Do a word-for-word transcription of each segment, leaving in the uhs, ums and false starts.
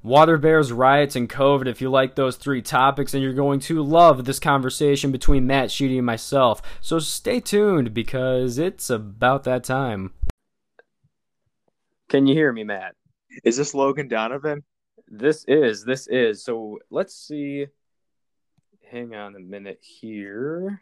Water bears, riots, and COVID. If you like those three topics, and you're going to love this conversation between Matt Sheedy and myself. So stay tuned because it's about that time. Can you hear me, Matt? Is this Logan Donovan? This is, this is. So let's see. Hang on a minute here.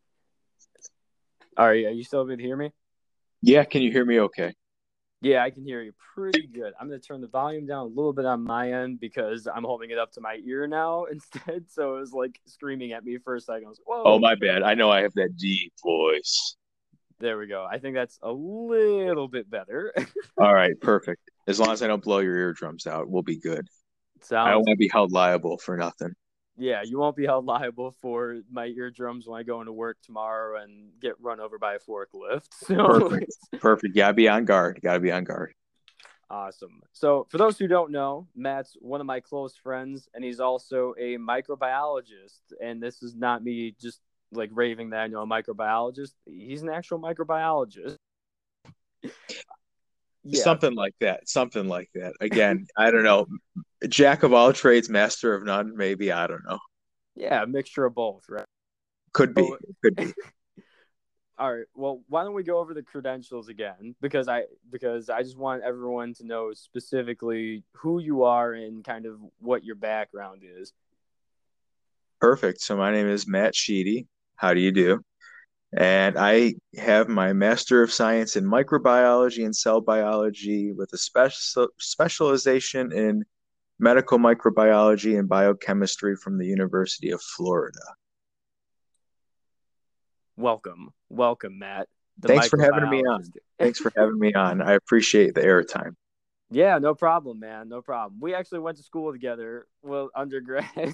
All right, are you still able to hear me? Yeah, can you hear me okay? Yeah, I can hear you pretty good. I'm going to turn the volume down a little bit on my end because I'm holding it up to my ear now instead. So it was like screaming at me for a second. I was, whoa. Oh, my bad. I know I have that deep voice. There we go. I think that's a little bit better. All right, perfect. As long as I don't blow your eardrums out, we'll be good. Sounds I don't want to be held liable for nothing. Yeah, you won't be held liable for my eardrums when I go into work tomorrow and get run over by a forklift. So. Perfect. Perfect. Gotta be on guard. Gotta be on guard. Awesome. So for those who don't know, Matt's one of my close friends, and he's also a microbiologist. And this is not me just like raving that I know a microbiologist. He's an actual microbiologist. Yeah. Something like that. Something like that. Again, I don't know. Jack of all trades, master of none. Maybe. I don't know. Yeah, a mixture of both, right? Could be. Could be. All right. Well, why don't we go over the credentials again? Because I because I just want everyone to know specifically who you are and kind of what your background is. Perfect. So my name is Matt Sheedy. How do you do? And I have my Master of Science in Microbiology and Cell Biology with a special specialization in medical microbiology and biochemistry from the University of Florida. Welcome. Welcome, Matt. Thanks for having me on. Thanks for having me on. I appreciate the airtime. Yeah, no problem, man. No problem. We actually went to school together, well, undergrad.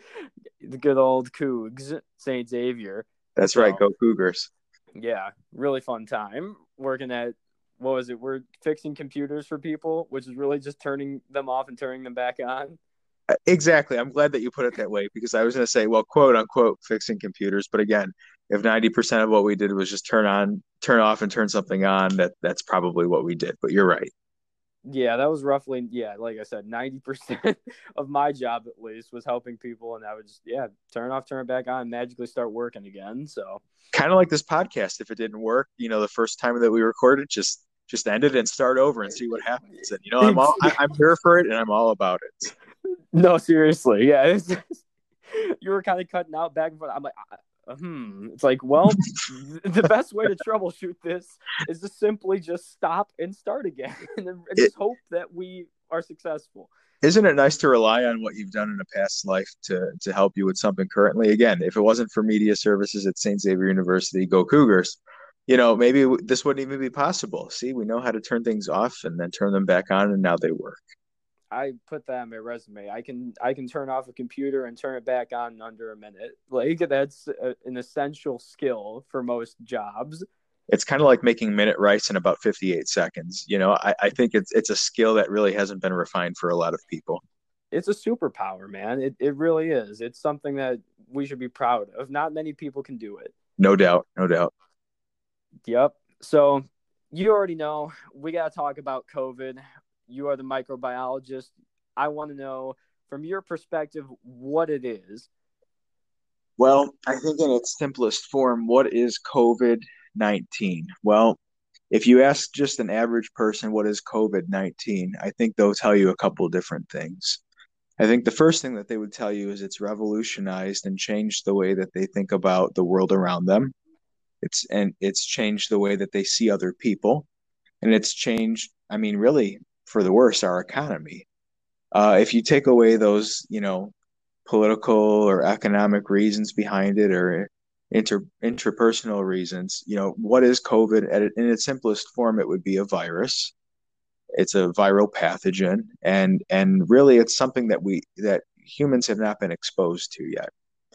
The good old Cougs, Saint Xavier. That's so, right. Go Cougars. Yeah. Really fun time working at, what was it? We're fixing computers for people, which is really just turning them off and turning them back on. Exactly. I'm glad that you put it that way because I was going to say, well, quote unquote, fixing computers. But again, if ninety percent of what we did was just turn on, turn off and turn something on, that that's probably what we did. But you're right. Yeah, that was roughly, yeah, like I said, ninety percent of my job at least was helping people. And I would just, yeah, turn off, turn it back on, magically start working again. So kind of like this podcast. If it didn't work, you know, the first time that we recorded, just just end it and start over and see what happens. And, you know, I'm all, I, I'm here for it and I'm all about it. No, seriously. Yeah. It's just, you were kind of cutting out back and forth. I'm like, uh, hmm. It's like, well, the best way to troubleshoot this is to simply just stop and start again and, and just it, hope that we are successful. Isn't it nice to rely on what you've done in a past life to, to help you with something currently? Again, if it wasn't for media services at Saint Xavier University, go Cougars, you know, maybe this wouldn't even be possible. See, we know how to turn things off and then turn them back on, and now they work. I put that on my resume. I can I can turn off a computer and turn it back on in under a minute. Like that's a, an essential skill for most jobs. It's kind of like making minute rice in about fifty-eight seconds. You know, I, I think it's it's a skill that really hasn't been refined for a lot of people. It's a superpower, man. It it really is. It's something that we should be proud of. Not many people can do it. No doubt. No doubt. Yep. So you already know we got to talk about COVID. You are the microbiologist. I want to know from your perspective what it is. Well, I think in its simplest form, what is COVID nineteen? Well, if you ask just an average person what is COVID nineteen, I think they'll tell you a couple of different things. I think the first thing that they would tell you is it's revolutionized and changed the way that they think about the world around them. It's and it's changed the way that they see other people. And it's changed, I mean, really, for the worse, our economy. Uh, if you take away those, you know, political or economic reasons behind it or inter interpersonal reasons, you know, what is COVID? At, in its simplest form, it would be a virus. It's a viral pathogen, and and really, it's something that we that humans have not been exposed to yet.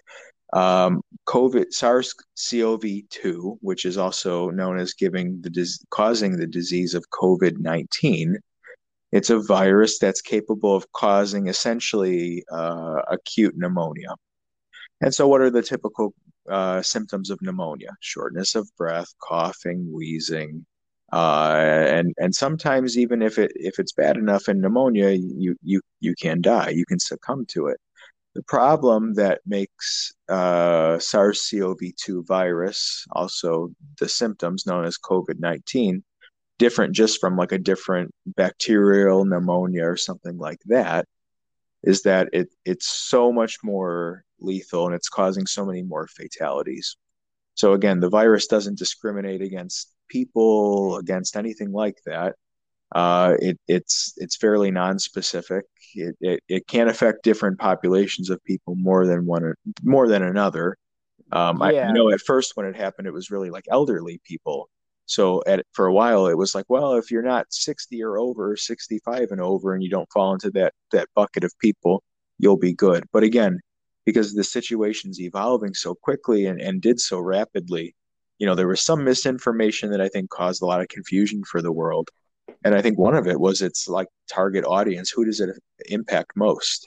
Um, COVID, SARS-C o V two, which is also known as giving the causing the disease of COVID nineteen. It's a virus that's capable of causing essentially uh, acute pneumonia. And so what are the typical uh, symptoms of pneumonia? Shortness of breath, coughing, wheezing, Uh, and and sometimes even if it if it's bad enough in pneumonia, you you you can die. You can succumb to it. The problem that makes uh, SARS-C o V two virus, also the symptoms known as COVID nineteen, different just from like a different bacterial pneumonia or something like that, is that it it's so much more lethal and it's causing so many more fatalities. So again, the virus doesn't discriminate against people, against anything like that. Uh, it, it's it's fairly non-specific. It, it it can affect different populations of people more than one more than another. Um, I, I Yeah, know at first when it happened, it was really like elderly people. So at for a while, it was like, well, if you're not sixty or over, sixty-five and over, and you don't fall into that that bucket of people, you'll be good. But again, because the situation's evolving so quickly and, and did so rapidly, you know, there was some misinformation that I think caused a lot of confusion for the world. And I think one of it was its like target audience. Who does it impact most?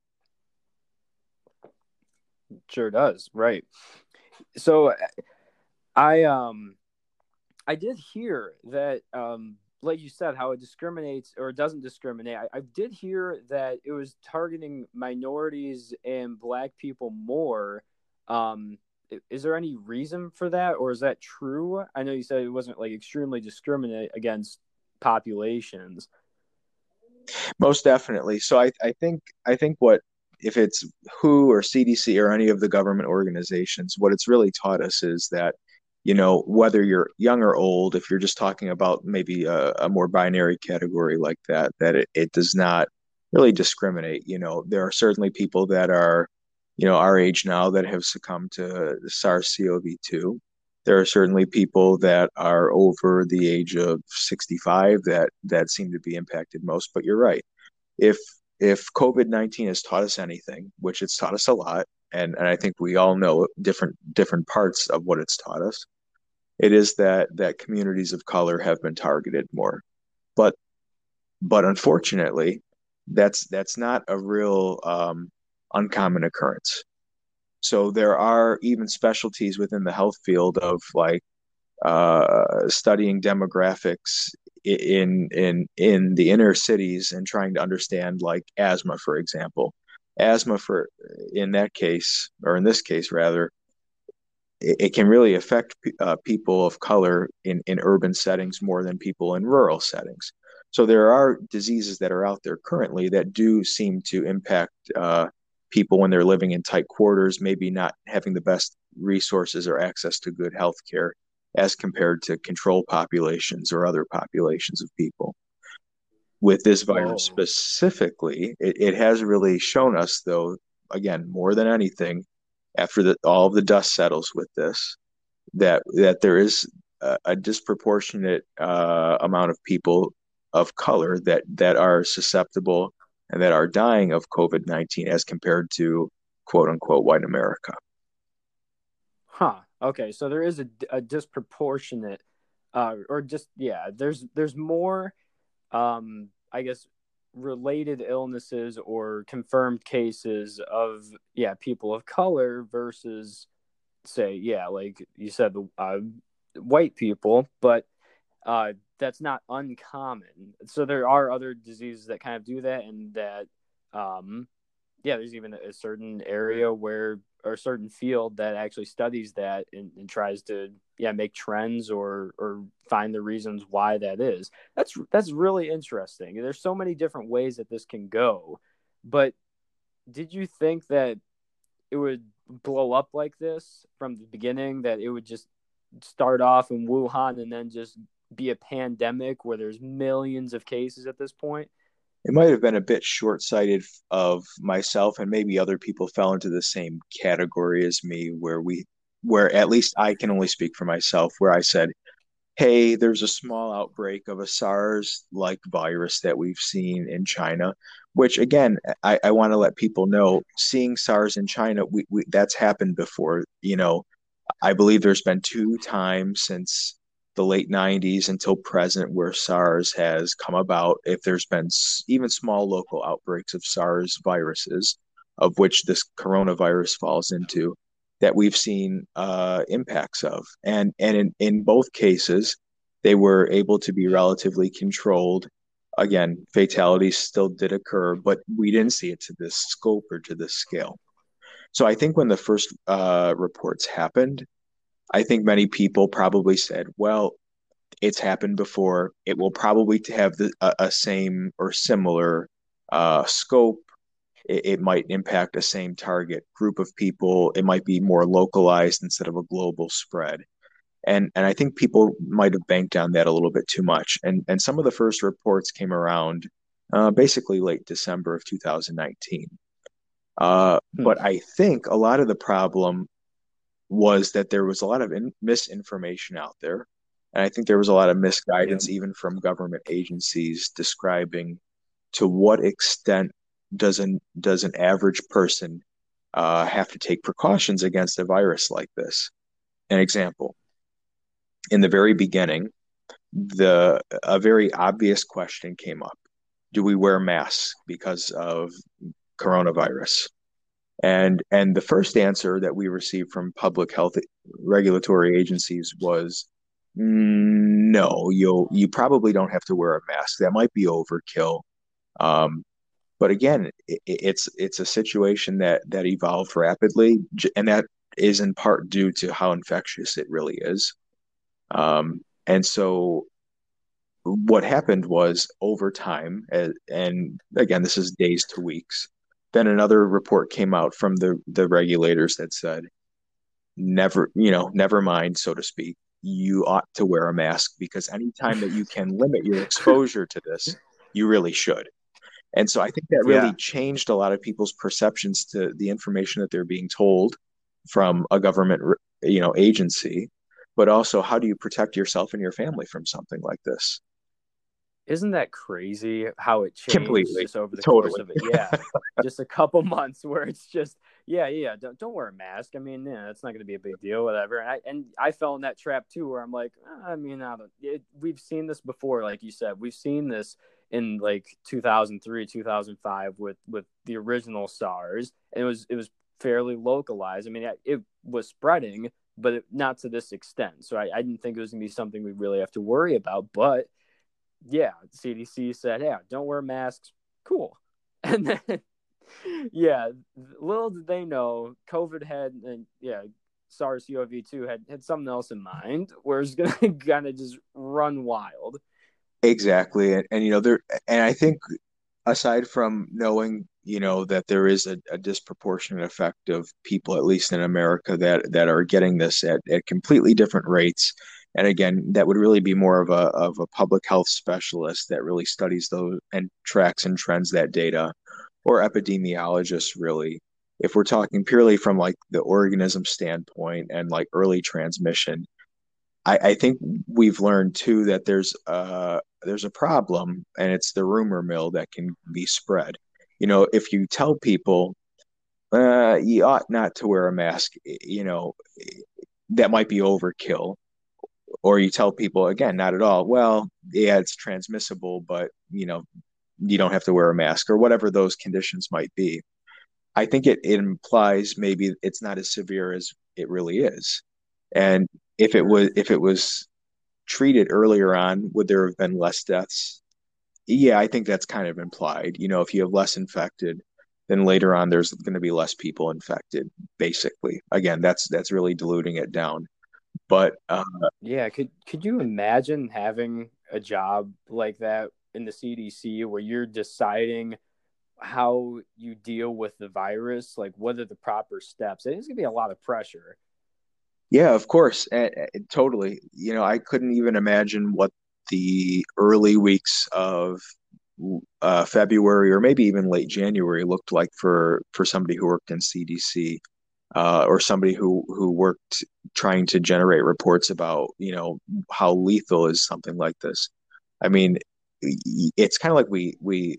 sure does. Right. So I um I did hear that, um, like you said, how it discriminates or doesn't discriminate. I, I did hear that it was targeting minorities and black people more. Um, is there any reason for that, or is that true? I know you said it wasn't like extremely discriminate against populations. Most definitely. So I, I think I think what if it's W H O or C D C or any of the government organizations, what it's really taught us is that, you know, whether you're young or old, if you're just talking about maybe a, a more binary category like that, that it, it does not really discriminate. You know, there are certainly people that are, you know, our age now that have succumbed to SARS-C o V two. There are certainly people that are over the age of sixty-five that that seem to be impacted most. But you're right. If if COVID nineteen has taught us anything, which it's taught us a lot, and, and I think we all know different different parts of what it's taught us, it is that that communities of color have been targeted more. But but unfortunately, that's that's not a real um, uncommon occurrence. So there are even specialties within the health field of like uh, studying demographics in in in the inner cities and trying to understand like asthma, for example. Asthma for in that case, or in this case rather, it, it can really affect uh, people of color in in urban settings more than people in rural settings. So there are diseases that are out there currently that do seem to impact uh, people when they're living in tight quarters, maybe not having the best resources or access to good health care as compared to control populations or other populations of people. With this virus Whoa. specifically, it, it has really shown us, though, again, more than anything, after the, all of the dust settles with this, that that there is a, a disproportionate uh, amount of people of color that that are susceptible and that are dying of COVID nineteen as compared to quote unquote white America. Huh. Okay. So there is a, a disproportionate, uh, or just yeah. There's there's more, um, I guess, related illnesses or confirmed cases of yeah people of color versus say yeah like you said the uh, white people, but uh, that's not uncommon. So there are other diseases that kind of do that, and that um, yeah, there's even a certain area where or a certain field that actually studies that and, and tries to yeah make trends or or find the reasons why that is. That's that's really interesting. There's so many different ways that this can go, but did you think that it would blow up like this from the beginning? That it would just start off in Wuhan and then just be a pandemic where there's millions of cases at this point? It might have been a bit short-sighted of myself, and maybe other people fell into the same category as me, where we where at least I can only speak for myself, where I said, hey, there's a small outbreak of a SARS like virus that we've seen in China, which again, I, I want to let people know, seeing SARS in China, we, we that's happened before. You know, I believe there's been two times since the late nineties until present where SARS has come about. If there's been even small local outbreaks of SARS viruses, of which this coronavirus falls into, that we've seen uh, impacts of. And and in, in both cases, They were able to be relatively controlled. Again, fatalities still did occur, but we didn't see it to this scope or to this scale. So I think when the first uh, reports happened, I think many people probably said, well, it's happened before. It will probably have the, a, a same or similar uh, scope. It, it might impact a same target group of people. It might be more localized instead of a global spread. And and I think people might have banked on that a little bit too much. And and some of the first reports came around uh, basically late December of two thousand nineteen. Uh, Hmm. but I think a lot of the problem was that there was a lot of in- misinformation out there. And I think there was a lot of Yeah. misguidance, even from government agencies, describing to what extent does an does an average person uh, have to take precautions against a virus like this. An example: in the very beginning, the a very obvious question came up: do we wear masks because of coronavirus? And and the first answer that we received from public health regulatory agencies was no, you you probably don't have to wear a mask. That might be overkill. Um, but again, it, it's it's a situation that that evolved rapidly, and that is in part due to how infectious it really is. Um, and so what happened was over time, and, and again, this is days to weeks. Then another report came out from the the regulators that said, never, you know, never mind, so to speak. You ought to wear a mask because anytime that you can limit your exposure to this, you really should. And so I think that really Yeah. changed a lot of people's perceptions to the information that they're being told from a government, you know, agency, but also how do you protect yourself and your family from something like this? Isn't that crazy how it changed Completely. just over the course Totally. of it? Yeah. Just a couple months where it's just, yeah, yeah, don't, don't wear a mask. I mean, yeah, that's not going to be a big deal, whatever. And I, and I fell in that trap too, where I'm like, "Ah, I mean, I don't, it, we've seen this before. Like you said, we've seen this in like two thousand three, two thousand five with, with the original SARS. And it was, it was fairly localized. I mean, it, it was spreading, but it, not to this extent. So I, I didn't think it was going to be something we really have to worry about, but yeah, C D C said, yeah, don't wear masks. Cool. And then, yeah, little did they know, COVID had, and yeah, SARS-C o V two had, had something else in mind, where it's going to kind of just run wild. Exactly. And, and you know, there, and I think aside from knowing, you know, that there is a, a disproportionate effect of people, at least in America, that that are getting this at, at completely different rates. And again, that would really be more of a of a public health specialist that really studies those and tracks and trends that data, or epidemiologists really. If we're talking purely from like the organism standpoint and like early transmission, I, I think we've learned too that there's uh there's a problem, and it's the rumor mill that can be spread. You know, if you tell people uh, you ought not to wear a mask, you know, that might be overkill. Or you tell people again, not at all. Well, yeah, it's transmissible, but you know, you don't have to wear a mask or whatever those conditions might be. I think it, it implies maybe it's not as severe as it really is. And if it Sure. was if it was treated earlier on, would there have been less deaths? Yeah, I think that's kind of implied. You know, if you have less infected, then later on there's going to be less people infected, basically. Again, that's that's really diluting it down. But uh, Yeah, could could you imagine having a job like that in the C D C where you're deciding how you deal with the virus, like what are the proper steps? It's gonna be a lot of pressure. yeah, of course, and, and totally. You know, I couldn't even imagine what the early weeks of uh, February or maybe even late January looked like for for somebody who worked in C D C, uh, or somebody who who worked trying to generate reports about, you know, how lethal is something like this. I mean, it's kind of like we we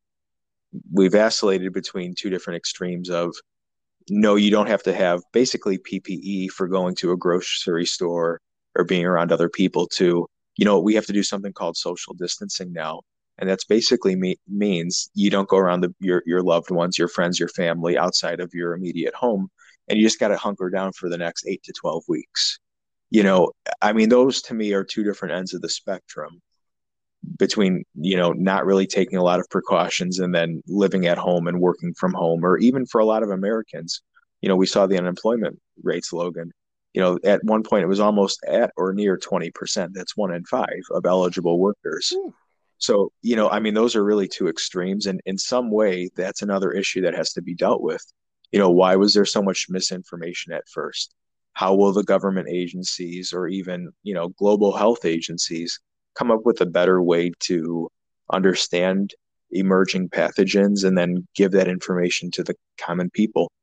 we vacillated between two different extremes of no, you don't have to have basically P P E for going to a grocery store or being around other people to, you know, we have to do something called social distancing now. And that's basically me- means you don't go around the, your, your loved ones, your friends, your family outside of your immediate home. And you just got to hunker down for the next eight to twelve weeks. You know, I mean, those to me are two different ends of the spectrum between, you know, not really taking a lot of precautions and then living at home and working from home, or even for a lot of Americans, you know, we saw the unemployment rates, Logan. You know, at one point it was almost at or near twenty percent. That's one in five of eligible workers. Whew. So, you know, I mean, those are really two extremes. And in some way, that's another issue that has to be dealt with. You know, why was there so much misinformation at first? How will the government agencies or even, you know, global health agencies come up with a better way to understand emerging pathogens and then give that information to the common people?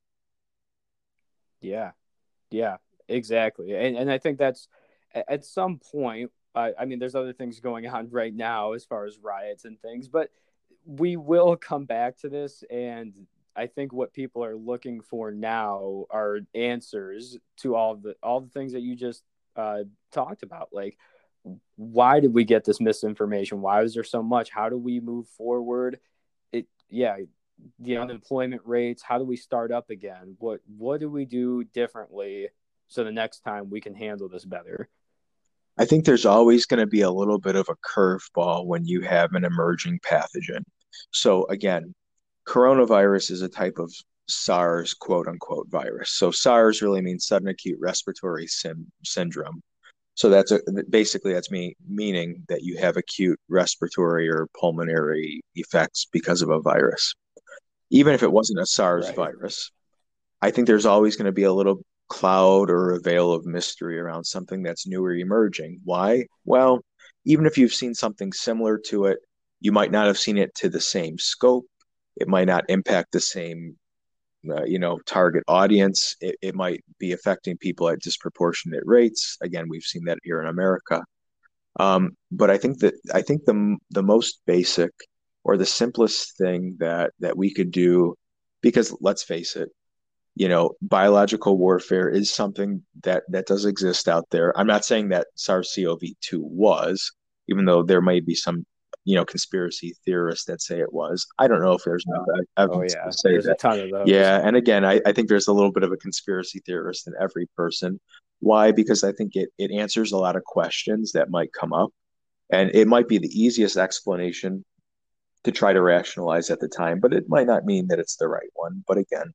Yeah, yeah, exactly. And and I think that's at some point. I, I mean, there's other things going on right now as far as riots and things, but we will come back to this. And I think what people are looking for now are answers to all the all the things that you just uh, talked about. Like, why did we get this misinformation? Why was there so much? How do we move forward? It yeah, the unemployment rates. How do we start up again? What what do we do differently so the next time we can handle this better? I think there's always going to be a little bit of a curveball when you have an emerging pathogen. So again, coronavirus is a type of SARS quote unquote virus. So SARS really means sudden acute respiratory sim- syndrome. So that's a, basically that's me meaning that you have acute respiratory or pulmonary effects because of a virus. Even if it wasn't a SARS Right. virus, I think there's always going to be a little cloud or a veil of mystery around something that's new or emerging. Why? Well, even if you've seen something similar to it, you might not have seen it to the same scope. It might not impact the same, uh, you know, target audience. It, it might be affecting people at disproportionate rates. Again, we've seen that here in America. Um, but I think that I think the the most basic or the simplest thing that that we could do, because let's face it, you know, biological warfare is something that that does exist out there. I'm not saying that SARS-CoV two was, even though there may be some, you know, conspiracy theorists that say it was. I don't know if there's enough Oh evidence to yeah, say there's a that. ton of those. Yeah, and again, I, I think there's a little bit of a conspiracy theorist in every person. Why? Because I think it it answers a lot of questions that might come up, and it might be the easiest explanation to try to rationalize at the time, but it might not mean that it's the right one. But again,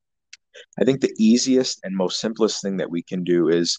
I think the easiest and most simplest thing that we can do is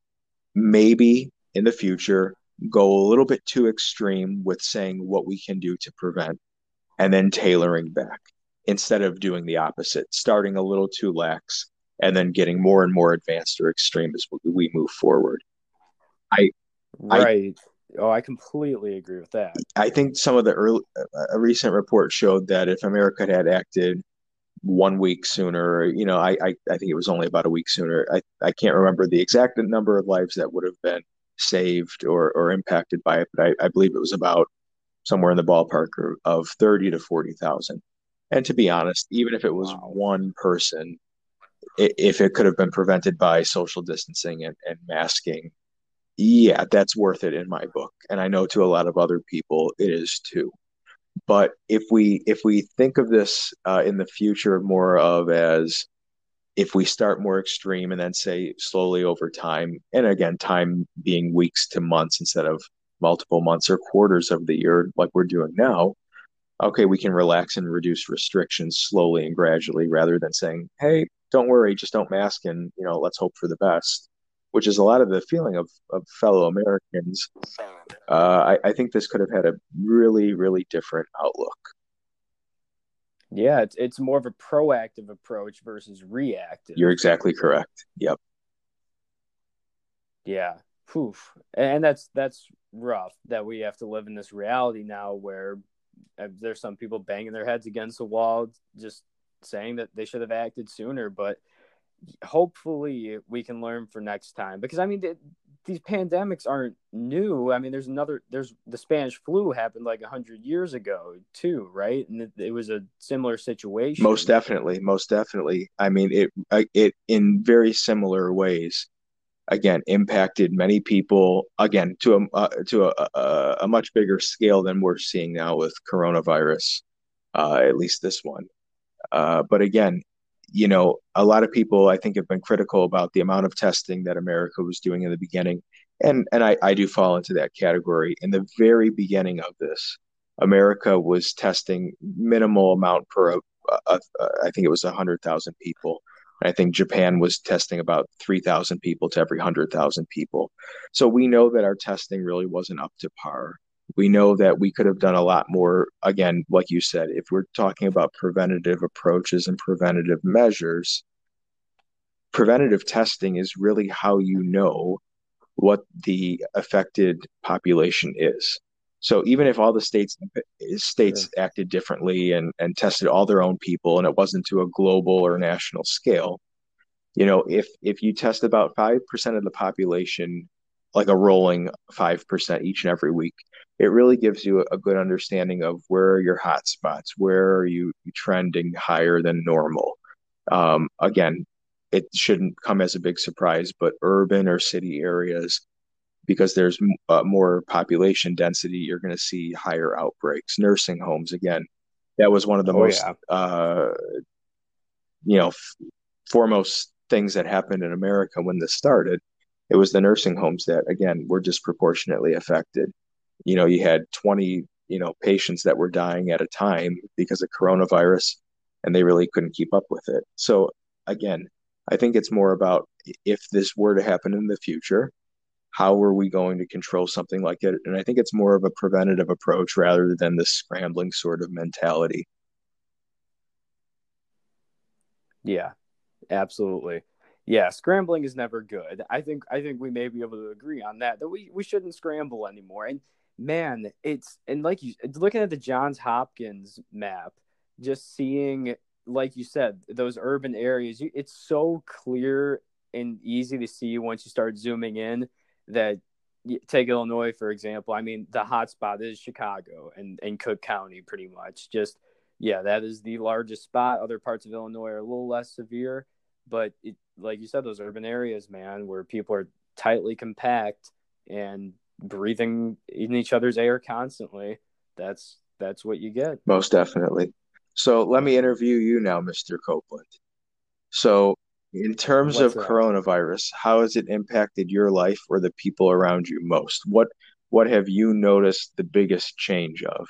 maybe in the future go a little bit too extreme with saying what we can do to prevent and then tailoring back instead of doing the opposite, starting a little too lax and then getting more and more advanced or extreme as we move forward. I I Right. Oh, I completely agree with that. I think some of the early a recent report showed that if America had acted one week sooner. You know, I, I, I think it was only about a week sooner. I, I can't remember the exact number of lives that would have been saved or, or impacted by it, but I, I believe it was about somewhere in the ballpark of thirty to forty thousand. And to be honest, even if it was Wow. one person, if it could have been prevented by social distancing and, and masking, yeah, that's worth it in my book. And I know to a lot of other people, it is too. But if we if we think of this uh, in the future more of as if we start more extreme and then say slowly over time, and again, time being weeks to months instead of multiple months or quarters of the year like we're doing now, okay, we can relax and reduce restrictions slowly and gradually rather than saying, hey, don't worry, just don't mask and, you know, let's hope for the best, which is a lot of the feeling of, of fellow Americans. Uh, I, I think this could have had a really, really different outlook. Yeah, it's it's more of a proactive approach versus You're reactive. exactly correct. Yep. Yeah. Poof. And that's that's rough that we have to live in this reality now where uh, there's some people banging their heads against the wall just saying that they should have acted sooner, but hopefully we can learn for next time because I mean th- these pandemics aren't new. I mean there's another there's the Spanish flu happened like a hundred years ago too, right? And it, it was a similar Most situation. definitely. Most definitely. I mean, it, it in very similar ways, again, impacted many people, again, to a, uh, to a, a, a much bigger scale than we're seeing now with coronavirus, uh, at least this one. Uh, but again, you know, a lot of people I think have been critical about the amount of testing that America was doing in the beginning. And and I, I do fall into that category. In the very beginning of this, America was testing minimal amount per, a, a, a, I think it was one hundred thousand people. I think Japan was testing about three thousand people to every one hundred thousand people. So we know that our testing really wasn't up to par. We know that we could have done a lot more. Again, like you said, if we're talking about preventative approaches and preventative measures, preventative testing is really how you know what the affected population is. So even if all the states states Sure. acted differently and, and tested all their own people and it wasn't to a global or national scale, you know, if if you test about five percent of the population, like a rolling five percent each and every week, it really gives you a, a good understanding of where are your hot spots, where are you trending higher than normal. Um, again, it shouldn't come as a big surprise, but urban or city areas, because there's uh, more population density, you're going to see higher outbreaks. Nursing homes, again, that was one of the Oh most, yeah. uh, you know, f- foremost things that happened in America when this started. It was the nursing homes that, again, were disproportionately affected. You know, you had twenty, you know, patients that were dying at a time because of coronavirus, and they really couldn't keep up with it. So, again, I think it's more about if this were to happen in the future, how are we going to control something like it? And I think it's more of a preventative approach rather than the scrambling sort of mentality. Yeah. Absolutely. Yeah, scrambling is never good. I think I think we may be able to agree on that that we we shouldn't scramble anymore. And man, it's and like you looking at the Johns Hopkins map, just seeing like you said, those urban areas, you, it's so clear and easy to see once you start zooming in that take Illinois for example. I mean, the hotspot is Chicago and and Cook County pretty much. Just yeah, that is the largest spot. Other parts of Illinois are a little less severe, but it, like you said, those urban areas, man, where people are tightly compact and breathing in each other's air constantly, that's that's what you get. Most definitely. So let me interview you now, mister Copeland. So, in terms What's of that? coronavirus, how has it impacted your life or the people around you most? What what have you noticed the biggest change of?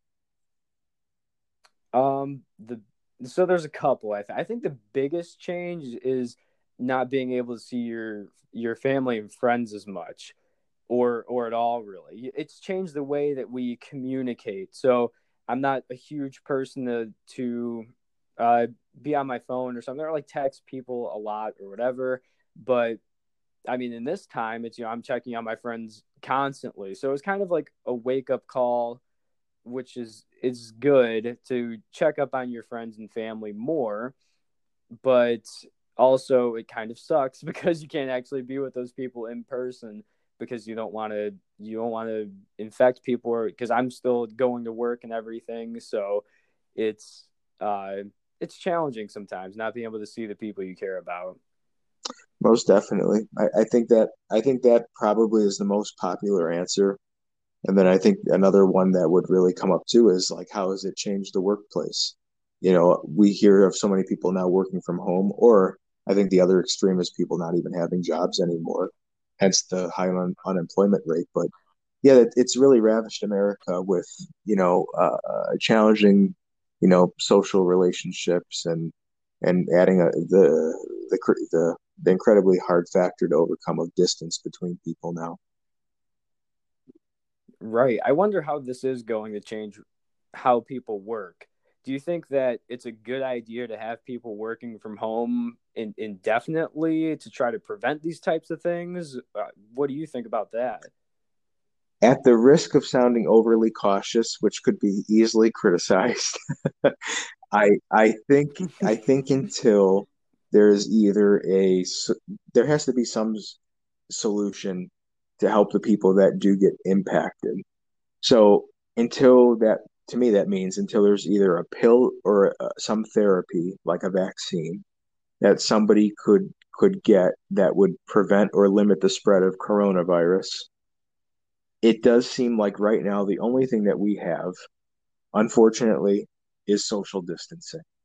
Um, the so there's a couple. I th- I think the biggest change is not being able to see your your family and friends as much, or or at all really. It's changed the way that we communicate. So I'm not a huge person to to uh, be on my phone or something, or like text people a lot or whatever. But I mean, in this time, it's you know I'm checking on my friends constantly. So it's kind of like a wake up call, which is is good to check up on your friends and family more, but also it kind of sucks because you can't actually be with those people in person because you don't want to you don't want to infect people or because I'm still going to work and everything, so it's uh it's challenging sometimes not being able to see the people you care about. Most definitely. I, I think that I think that probably is the most popular answer. And then I think another one that would really come up too is like, how has it changed the workplace? You know, we hear of so many people now working from home, or I think the other extreme is people not even having jobs anymore, hence the high un- unemployment rate. But yeah, it, it's really ravished America with, you know, uh, uh, challenging, you know, social relationships and and adding a, the the the the incredibly hard factor to overcome of distance between people now. Right. I wonder how this is going to change how people work. Do you think that it's a good idea to have people working from home in, indefinitely to try to prevent these types of things? Uh, what do you think about that? At the risk of sounding overly cautious, which could be easily criticized, I I think I think until there's either a there has to be some solution to help the people that do get impacted. So until that, to me, that means until there's either a pill or uh, some therapy like a vaccine that somebody could could get that would prevent or limit the spread of coronavirus. It does seem like right now the only thing that we have, unfortunately, is social distancing.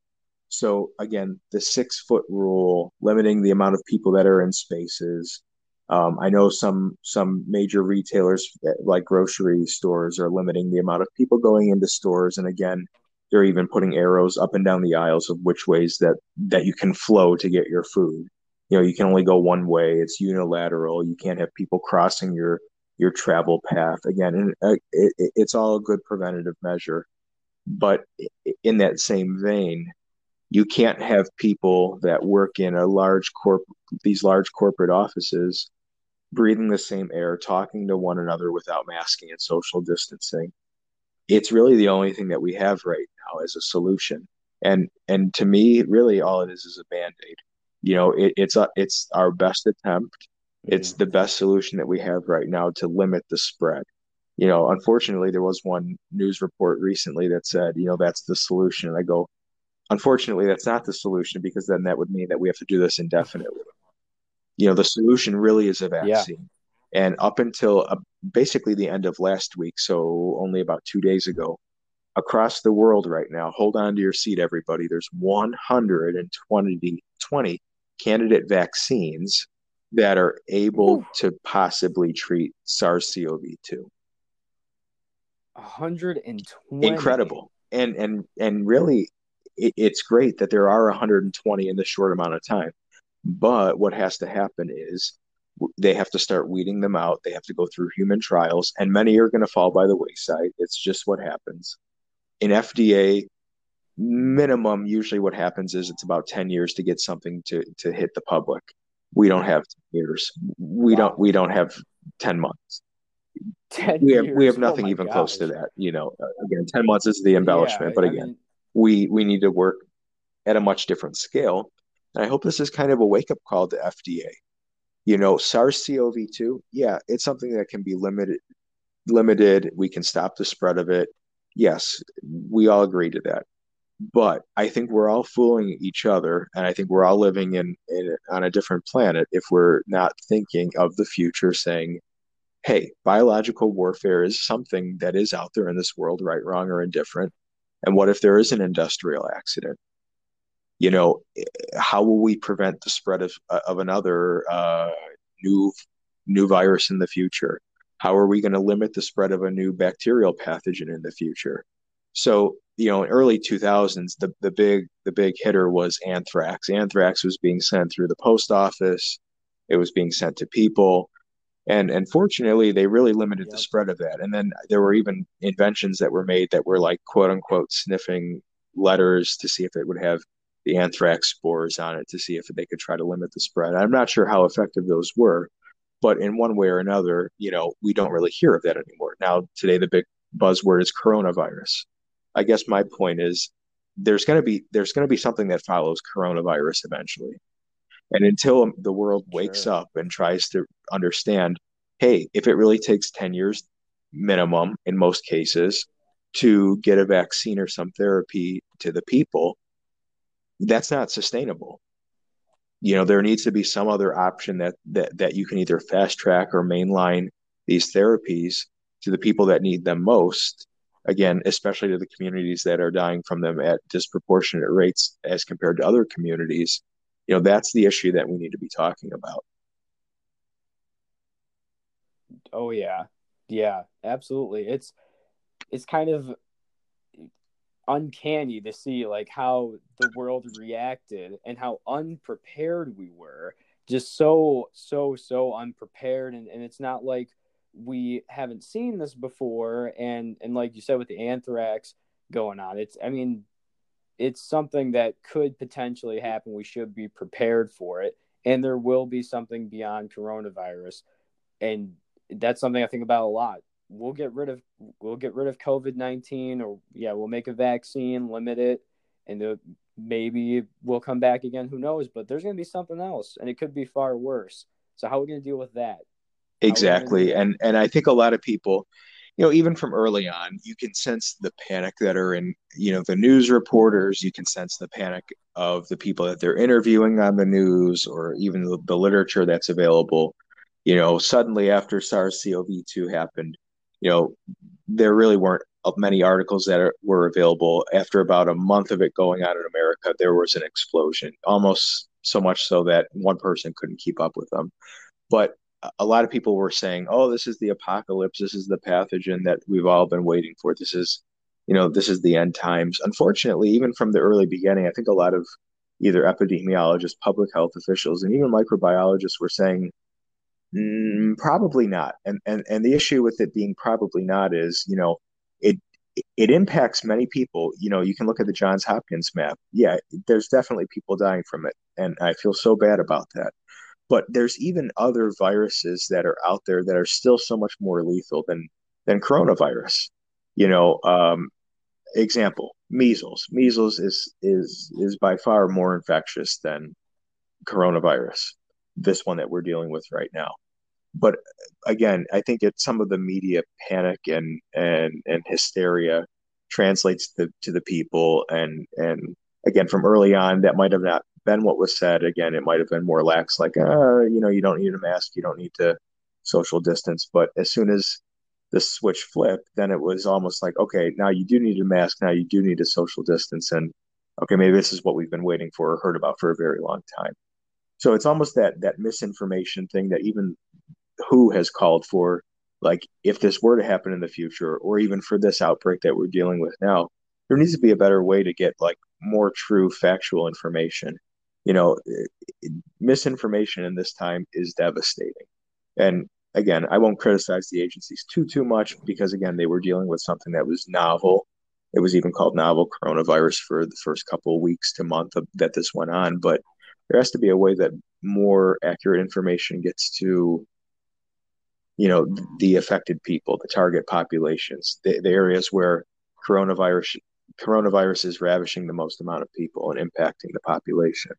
So again, the six foot rule, limiting the amount of people that are in spaces. Um, I know some some major retailers like grocery stores are limiting the amount of people going into stores, and again, they're even putting arrows up and down the aisles of which ways that that you can flow to get your food. You know, you can only go one way. It's unilateral. You can't have people crossing your your travel path. Again, and uh, it, it's all a good preventative measure. But in that same vein, you can't have people that work in a large corp these large corporate offices breathing the same air, talking to one another without masking and social distancing. It's really the only thing that we have right now as a solution. And and to me, really all it is is a band-aid. You know, it, it's a, it's our best attempt. It's Mm. the best solution that we have right now to limit the spread. You know, unfortunately, there was one news report recently that said, you know, that's the solution. And I go, unfortunately, that's not the solution because then that would mean that we have to do this indefinitely. You know, the solution really is a Yeah. vaccine. And up until uh, basically the end of last week, so only about two days ago, across the world right now, hold on to your seat, everybody. There's one hundred twenty, twenty candidate vaccines that are able Whew. to possibly treat SARS-C o V two. one hundred twenty. Incredible. And and and really, it, it's great that there are one hundred twenty in this short amount of time. But what has to happen is they have to start weeding them out. They have to go through human trials, and many are going to fall by the wayside. It's just what happens. In F D A, minimum, usually what happens is it's about ten years to get something to, to hit the public. We don't have ten years. We don't Wow. we don't have ten months. ten We have we have years. Oh nothing my even close to gosh. that. You know, again, ten months is the Yeah. embellishment, but I again, mean, we we need to work at a much different scale. And I hope this is kind of a wake up call to F D A. You know, SARS-C o V two, yeah, it's something that can be limited. Limited. We can stop the spread of it. Yes, we all agree to that. But I think we're all fooling each other, and I think we're all living in, in on a different planet if we're not thinking of the future, saying, "Hey, biological warfare is something that is out there in this world, right, wrong, or indifferent. And what if there is an industrial accident? You know, how will we prevent the spread of of another uh, new new virus in the future? How are we going to limit the spread of a new bacterial pathogen in the future? So, you know, in early two thousands, the the big the big hitter was anthrax. Anthrax was being sent through the post office. It was being sent to people. And and fortunately, they really limited the yep. spread of that. And then there were even inventions that were made that were like quote unquote sniffing letters to see if it would have the anthrax spores on it to see if they could try to limit the spread. I'm not sure how effective those were, but in one way or another, you know, we don't really hear of that anymore. Now, today the big buzzword is coronavirus. I guess my point is there's going to be there's going to be something that follows coronavirus eventually. And until the world wakes Sure. up and tries to understand, hey, if it really takes ten years minimum in most cases to get a vaccine or some therapy to the people, that's not sustainable. You know, there needs to be some other option that that that you can either fast track or mainline these therapies to the people that need them most. Again, especially to the communities that are dying from them at disproportionate rates as compared to other communities. You know, that's the issue that we need to be talking about. Oh yeah. Yeah, absolutely. It's it's kind of uncanny to see like how the world reacted and how unprepared we were, just so so so unprepared. And, and it's not like we haven't seen this before. And and like you said with the anthrax going on, it's I mean it's something that could potentially happen. We should be prepared for it, and there will be something beyond coronavirus. And that's something I think about a lot. We'll get rid of we'll get rid of COVID nineteen, or yeah, we'll make a vaccine, limit it, and the, maybe we'll come back again. Who knows? But there's going to be something else, and it could be far worse. So how are we going to deal with that? How are we going to do Exactly. that? And and I think a lot of people, you know, even from early on, you can sense the panic that are in, you know, the news reporters, you can sense the panic of the people that they're interviewing on the news or even the, the literature that's available. You know, suddenly after SARS-C o V two happened, you know, there really weren't of many articles that are, were available, after about a month of it going on in America, there was an explosion, almost so much so that one person couldn't keep up with them. But a lot of people were saying, "Oh, this is the apocalypse. This is the pathogen that we've all been waiting for. This is, you know, this is the end times." Unfortunately, even from the early beginning, I think a lot of either epidemiologists, public health officials, and even microbiologists were saying, mm, probably not. And and and the issue with it being probably not is, you know, it it impacts many people. You know, you can look at the Johns Hopkins map. Yeah, there's definitely people dying from it, and I feel so bad about that. But there's even other viruses that are out there that are still so much more lethal than than coronavirus. You know, um, example, measles. Measles is is is by far more infectious than coronavirus, this one that we're dealing with right now. But again, I think it's some of the media panic and and and hysteria translates to, to the people, and and again, from early on, that might have not been what was said. Again, it might have been more lax, like, uh, you know, you don't need a mask, you don't need to social distance. But as soon as the switch flipped, then it was almost like, okay, now you do need a mask, now you do need a social distance, and okay, maybe this is what we've been waiting for or heard about for a very long time. So it's almost that that misinformation thing that even W H O has called for, like, if this were to happen in the future, or even for this outbreak that we're dealing with now, there needs to be a better way to get like more true factual information. You know, misinformation in this time is devastating. And again, I won't criticize the agencies too too much, because again, they were dealing with something that was novel. It was even called novel coronavirus for the first couple of weeks to month of, that this went on. But there has to be a way that more accurate information gets to, you know, the affected people, the target populations, the, the areas where coronavirus coronavirus is ravishing the most amount of people and impacting the population.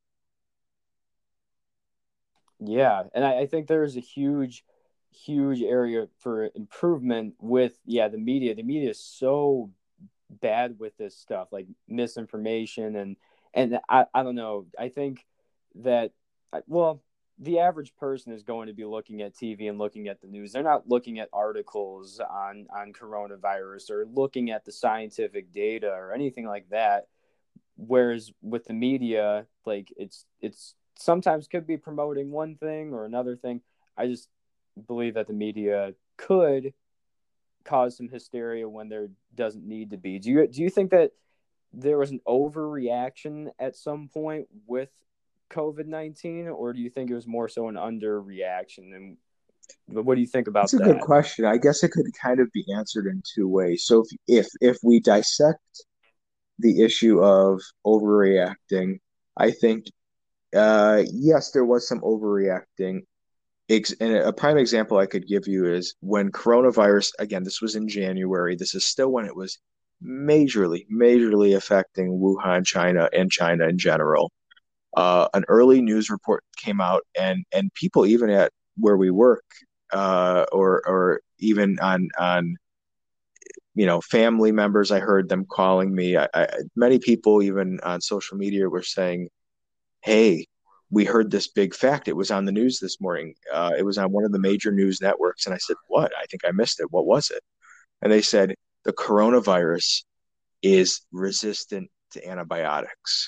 Yeah, and I, I think there's a huge, huge area for improvement with, yeah, the media. The media is so bad with this stuff, like misinformation, and and I, I don't know. I think that, well, the average person is going to be looking at T V and looking at the news. They're not looking at articles on on coronavirus or looking at the scientific data or anything like that. Whereas with the media, like it's it's sometimes could be promoting one thing or another thing. I just believe that the media could cause some hysteria when there doesn't need to be. Do you do you think that there was an overreaction at some point with COVID nineteen, or do you think it was more so an underreaction? And what do you think That's about a good that? question. I guess it could kind of be answered in two ways. So if if if we dissect the issue of overreacting, I think uh, yes, there was some overreacting. Ex- and a prime example I could give you is when coronavirus, again, this was in January. This is still when it was majorly, majorly affecting Wuhan, China, and China in general. Uh, an early news report came out, and and people even at where we work, uh, or or even on on you know family members, I heard them calling me. I, I, many people even on social media were saying, "Hey, we heard this big fact. It was on the news this morning. Uh, it was on one of the major news networks." And I said, "What? I think I missed it. What was it?" And they said, "The coronavirus is resistant to antibiotics."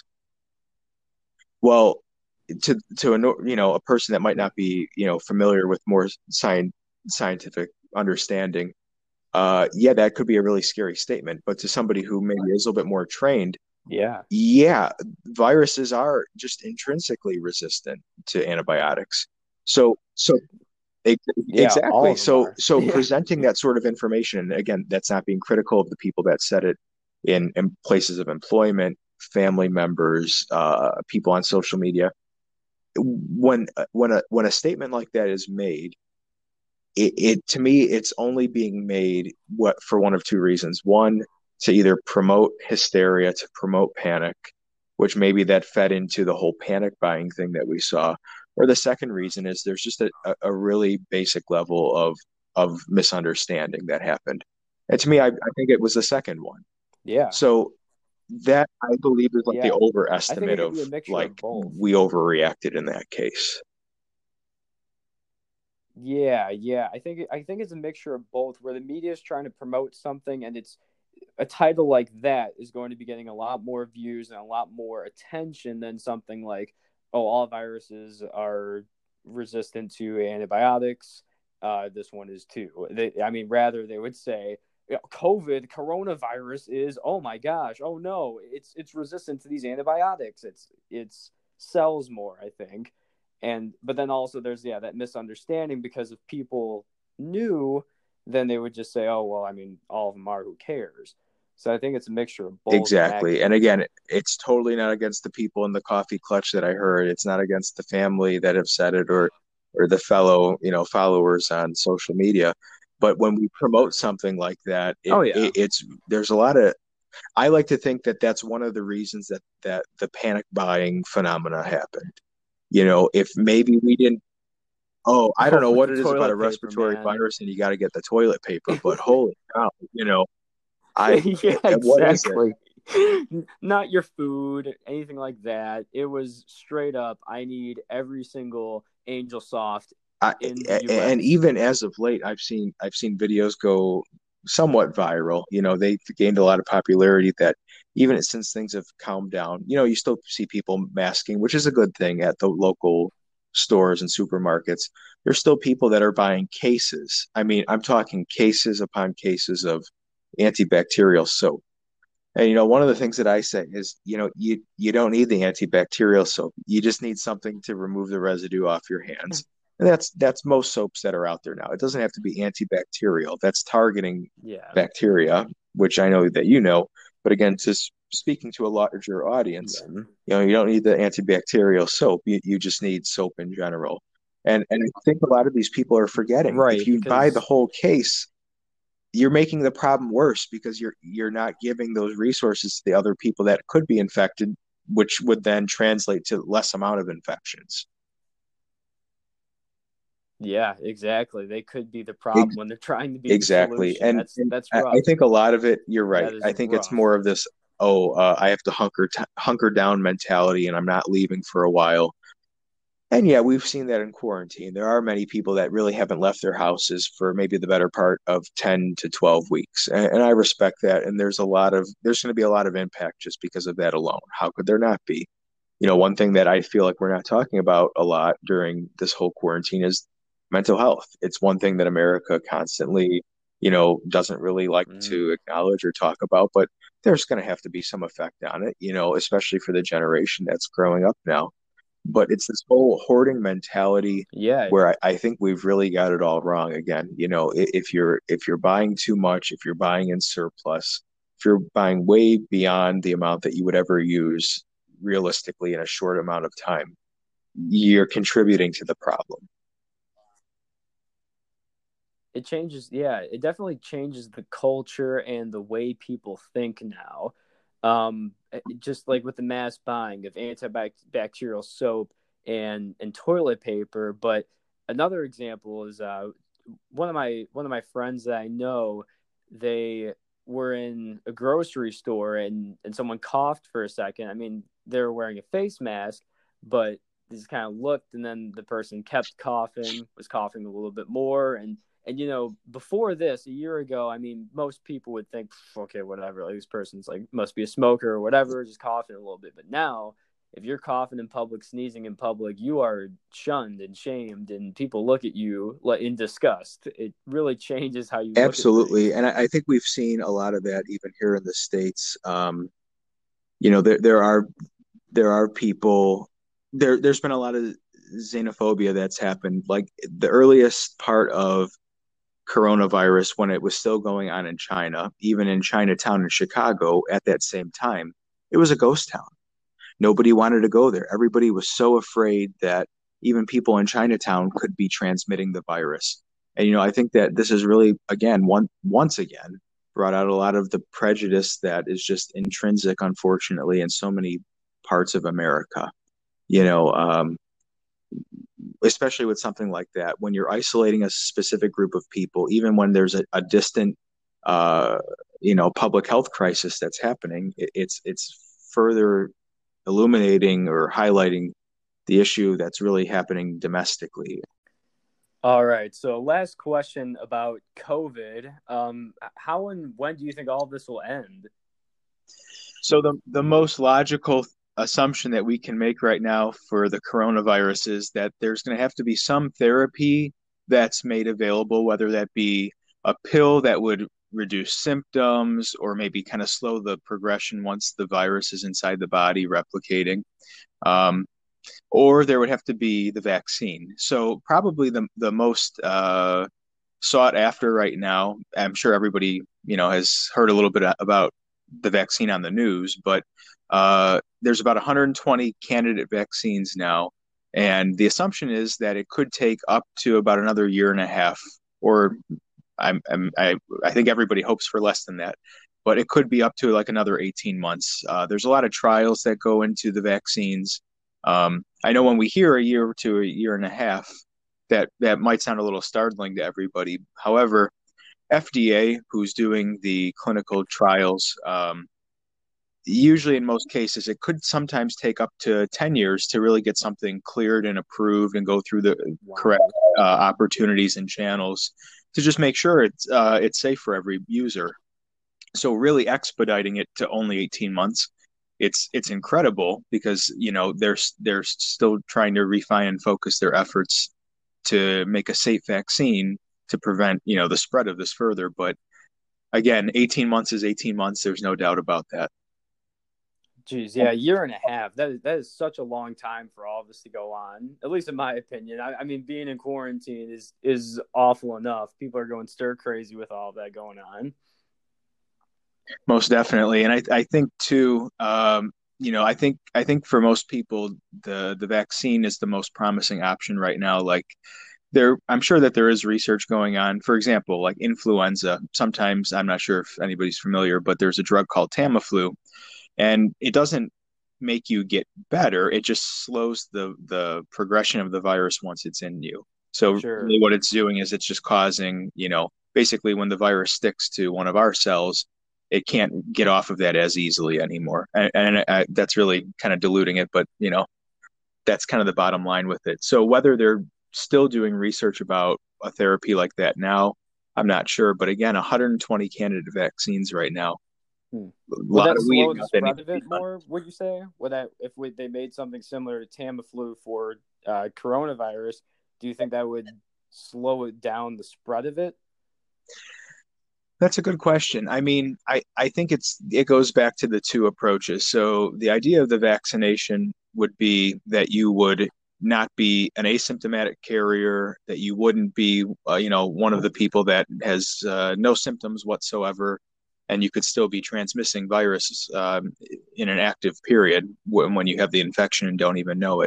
Well, to to a you know a person that might not be you know familiar with more science scientific understanding, uh, yeah, that could be a really scary statement. But to somebody who maybe is a little bit more trained, Yeah, yeah, viruses are just intrinsically resistant to antibiotics. So, so ex- yeah, all exactly. of them So, are. so Yeah, presenting that sort of information, and again, that's not being critical of the people that said it in, in places of employment, family members, uh, people on social media. When when a when a statement like that is made, it, it to me it's only being made what for one of two reasons. One, to either promote hysteria, to promote panic, which maybe that fed into the whole panic buying thing that we saw. Or the second reason is there's just a, a really basic level of of misunderstanding that happened. And to me, I, I think it was the second one. yeah, So that I believe is like the yeah. I think it overestimate could of be a mixture like of both. we overreacted in that case. Yeah, yeah. I think I think it's a mixture of both, where the media is trying to promote something, and it's a title like that is going to be getting a lot more views and a lot more attention than something like, oh, all viruses are resistant to antibiotics. Uh, this one is too. They, I mean, rather they would say, you know, COVID, coronavirus is, oh my gosh, oh no, it's it's resistant to these antibiotics. It's it's sells more, I think. And but then also there's yeah that misunderstanding, because if people knew, then they would just say, oh well, I mean, all of them are. Who cares? So I think it's a mixture of both in that Exactly. And case. again, it's totally not against the people in the coffee clutch that I heard. It's not against the family that have said it, or or the fellow, you know, followers on social media. But when we promote something like that, it, Oh it yeah, it's there's a lot of I like to think that that's one of the reasons that that the panic buying phenomena happened. You know, if maybe we didn't, oh, I don't oh know with what the it is about a toilet paper, respiratory man. virus and you got to get the toilet paper, but holy cow, you know, I Yeah, what is it? exactly. Not your food, anything like that. It was straight up, I need every single Angel Soft I, in the and U S. even as of late, I've seen I've seen videos go somewhat viral. You know, they've gained a lot of popularity that even since things have calmed down, you know, you still see people masking, which is a good thing at the local stores and supermarkets. There's still people that are buying cases. I mean, I'm talking cases upon cases of antibacterial soap. And you know, one of the things that I say is, you know, you you don't need the antibacterial soap. You just need something to remove the residue off your hands. And that's that's most soaps that are out there now. It doesn't have to be antibacterial. That's targeting Yeah. bacteria, which I know that you know. But again, just speaking to a larger audience, Yeah. you know, you don't need the antibacterial soap. You you just need soap in general. And and I think a lot of these people are forgetting. If Right, you buy the because whole case, you're making the problem worse because you're you're not giving those resources to the other people that could be infected, which would then translate to less amount of infections. yeah, exactly. They could be the problem when they're trying to be the Exactly, solution. and, That's and that's I I rough. think a lot of it. You're right. That is I think it's rough. more of this. Oh, uh, I have to hunker t- hunker down mentality, and I'm not leaving for a while. And yeah, we've seen that in quarantine. There are many people that really haven't left their houses for maybe the better part of ten to twelve weeks. And, and I respect that. And there's a lot of, there's going to be a lot of impact just because of that alone. How could there not be? You know, one thing that I feel like we're not talking about a lot during this whole quarantine is mental health. It's one thing that America constantly, you know, doesn't really like Mm. to acknowledge or talk about, but there's going to have to be some effect on it, you know, especially for the generation that's growing up now. But it's this whole hoarding mentality Yeah, where I, I think we've really got it all wrong again. You know, if you're if you're buying too much, if you're buying in surplus, if you're buying way beyond the amount that you would ever use realistically in a short amount of time, you're contributing to the problem. it changes. Yeah, it definitely changes the culture and the way people think now. Um, it- just like with the mass buying of antibacterial soap and and toilet paper. But another example is uh, one of my one of my friends that I know. They were in a grocery store and and someone coughed for a second. I mean, they were wearing a face mask, but they just kind of looked, and then the person kept coughing, was coughing a little bit more, and and you know, before this, a year ago, I mean, most people would think, okay, whatever, like this person's like must be a smoker or whatever, just coughing a little bit. But now, if you're coughing in public, sneezing in public, you are shunned and shamed, and people look at you like in disgust. It really changes how you look at Absolutely. things. And I, I think we've seen a lot of that even here in the States. Um, you know, there there are there are people there there's been a lot of xenophobia that's happened. Like the earliest part of coronavirus when it was still going on in China, even in Chinatown in Chicago at that same time, it was a ghost town. Nobody wanted to go there. Everybody was so afraid that even people in Chinatown could be transmitting the virus. And you know, I think that this is really again one once again brought out a lot of the prejudice that is just intrinsic, unfortunately, in so many parts of America. You know, um, especially with something like that, when you're isolating a specific group of people, even when there's a, a distant, uh, you know, public health crisis that's happening, it, it's it's further illuminating or highlighting the issue that's really happening domestically. All right. So last question about COVID. Um, how and when do you think all of this will end? So the the most logical assumption that we can make right now for the coronavirus is that there's going to have to be some therapy that's made available, whether that be a pill that would reduce symptoms or maybe kind of slow the progression once the virus is inside the body replicating. Um, or there would have to be the vaccine. So probably the the most uh, sought after right now. I'm sure everybody, you know, has heard a little bit about the vaccine on the news, but uh, there's about one hundred twenty candidate vaccines now, and the assumption is that it could take up to about another year and a half, or I'm, I'm I I think everybody hopes for less than that, but it could be up to like another eighteen months. Uh, there's a lot of trials that go into the vaccines. Um, I know when we hear a year to a year and a half, that that might sound a little startling to everybody. However, F D A, who's doing the clinical trials, um, usually in most cases, it could sometimes take up to ten years to really get something cleared and approved and go through the correct Wow. uh, opportunities and channels to just make sure it's uh, it's safe for every user. So really expediting it to only eighteen months, it's it's incredible because you know they're they're still trying to refine and focus their efforts to make a safe vaccine to prevent, you know, the spread of this further. But again, eighteen months is eighteen months. There's no doubt about that. Geez, yeah, a year and a half. That is that is such a long time for all of this to go on. At least in my opinion. I, I mean, being in quarantine is is awful enough. People are going stir crazy with all of that going on. Most definitely. And I, I think too, um, you know, I think I think for most people, the the vaccine is the most promising option right now. Like there, I'm sure that there is research going on. For example, like influenza. Sometimes I'm not sure if anybody's familiar, but there's a drug called Tamiflu, and it doesn't make you get better. It just slows the the progression of the virus once it's in you. So Sure. really what it's doing is it's just causing, you know, basically when the virus sticks to one of our cells, it can't get off of that as easily anymore. And, and I, that's really kind of diluting it, but you know, that's kind of the bottom line with it. So whether they're still doing research about a therapy like that now, I'm not sure. But again, one hundred twenty candidate vaccines right now. Hmm. A Would lot that of weeding slow the out that needs spread to of be it done. more? Would you say? Would that if we, they made something similar to Tamiflu for uh, coronavirus? Do you think that would slow it down the spread of it? That's a good question. I mean, I, I think it's it goes back to the two approaches. So the idea of the vaccination would be that you would not be an asymptomatic carrier, that you wouldn't be, uh, you know, one of the people that has uh, no symptoms whatsoever, and you could still be transmitting viruses um, in an active period when, when you have the infection and don't even know it.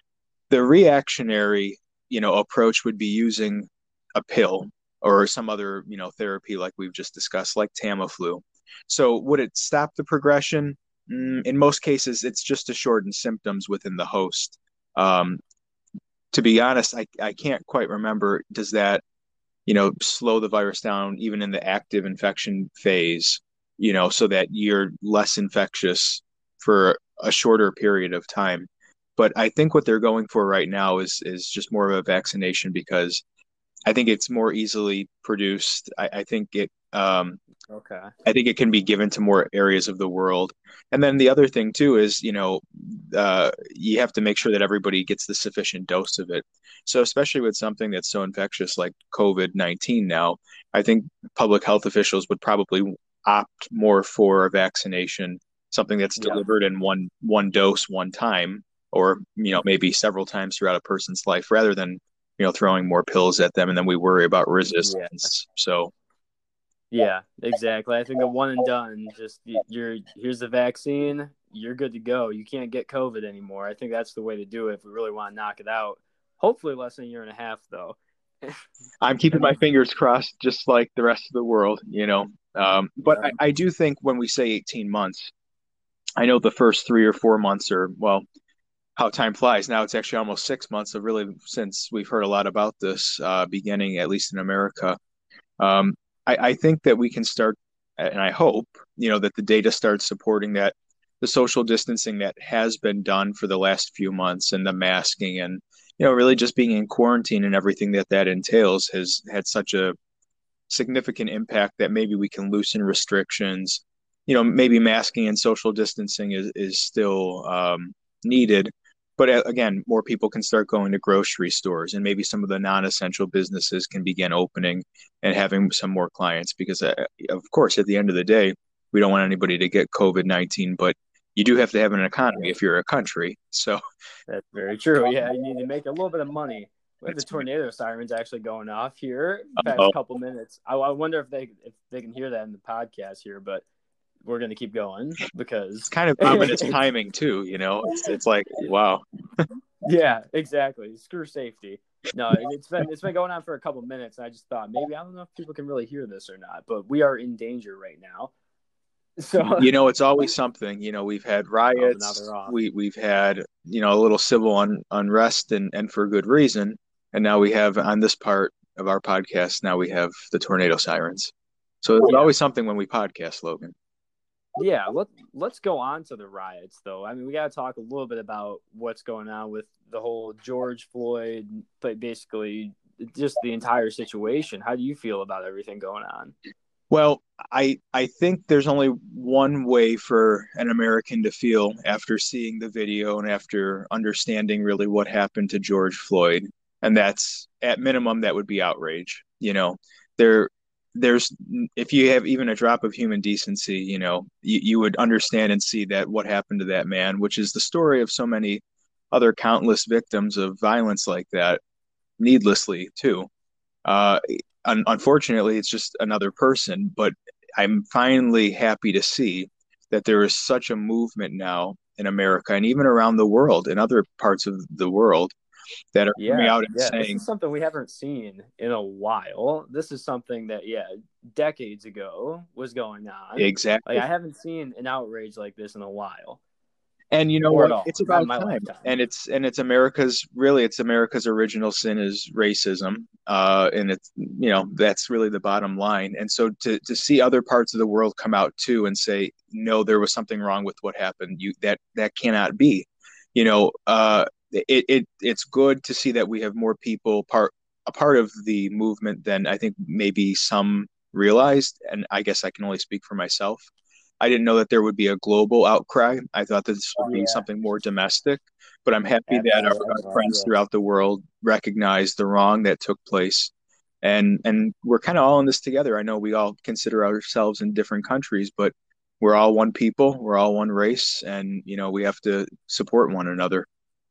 The reactionary, you know, approach would be using a pill or some other, you know, therapy like we've just discussed, like Tamiflu. So would it stop the progression? Mm, in most cases, it's just to shorten symptoms within the host. Um, to be honest, I, I can't quite remember. Does that, you know, slow the virus down even in the active infection phase, you know, so that you're less infectious for a shorter period of time? But I think what they're going for right now is is just more of a vaccination because I think it's more easily produced. I, I think it um, Okay. I think it can be given to more areas of the world. And then the other thing too is, you know, uh, you have to make sure that everybody gets the sufficient dose of it. So especially with something that's so infectious like COVID nineteen now, I think public health officials would probably opt more for a vaccination, something that's Yeah. delivered in one one dose one time, or you know maybe several times throughout a person's life, rather than you know throwing more pills at them and then we worry about Yeah. resistance. So Yeah, exactly. I think the one and done, just you're here's the vaccine, you're good to go. You can't get COVID anymore. I think that's the way to do it if we really want to knock it out. Hopefully less than a year and a half, though. I'm I keeping my mean, fingers crossed, just like the rest of the world, you know. Um, but yeah, I, I do think when we say eighteen months, I know the first three or four months are, well, how time flies. Now it's actually almost six months of really since we've heard a lot about this, uh, beginning, at least in America. Um, I, I think that we can start, and I hope, you know, that the data starts supporting that the social distancing that has been done for the last few months and the masking and you know, really just being in quarantine and everything that that entails has had such a significant impact that maybe we can loosen restrictions. You know, maybe masking and social distancing is, is still um, needed. But uh, again, more people can start going to grocery stores, and maybe some of the non-essential businesses can begin opening and having some more clients. Because, uh, of course, at the end of the day, we don't want anybody to get COVID nineteen, but you do have to have an economy if you're a country. So that's very true. Yeah, you need to make a little bit of money. We have the tornado sirens actually going off here the past Uh-oh. couple minutes. I, I wonder if they if they can hear that in the podcast here, but we're going to keep going because it's kind of ominous timing too. You know, it's it's like wow. Yeah, exactly. Screw safety. No, it's been it's been going on for a couple minutes, and I just thought maybe I don't know if people can really hear this or not, but we are in danger right now. So you know, it's always something. You know, we've had riots, oh, we we've had you know a little civil un, unrest, and and for good reason. And now we have on this part of our podcast, now we have the tornado sirens. So it's yeah. always something when we podcast, Logan. Yeah, let let's go on to the riots, though. I mean, we got to talk a little bit about what's going on with the whole George Floyd, but basically just the entire situation. How do you feel about everything going on? Well, I I think there's only one way for an American to feel after seeing the video and after understanding really what happened to George Floyd, and that's at minimum that would be outrage. You know, there there's if you have even a drop of human decency, you know, you, you would understand and see that what happened to that man, which is the story of so many other countless victims of violence like that, needlessly too. Uh, un- Unfortunately, it's just another person, but I'm finally happy to see that there is such a movement now in America and even around the world, in other parts of the world, that are coming Yeah, out and yeah, this saying, is something we haven't seen in a while. This is something that, yeah, decades ago was going on. Like, exactly. I haven't seen an outrage like this in a while, And you know or at what? all, It's not in about my time. lifetime. And it's and it's America's really it's America's original sin is racism. Uh, and it's you know that's really the bottom line. And so to to see other parts of the world come out too and say no, there was something wrong with what happened. You that that cannot be. You know, uh, it it it's good to see that we have more people part a part of the movement than I think maybe some realized. And I guess I can only speak for myself. I didn't know that there would be a global outcry. I thought that this would be Yeah, something more domestic, but I'm happy that our, absolutely. I our thought, friends yeah. throughout the world recognize the wrong that took place. And and we're kind of all in this together. I know we all consider ourselves in different countries, but we're all one people, we're all one race, and you know, we have to support one another.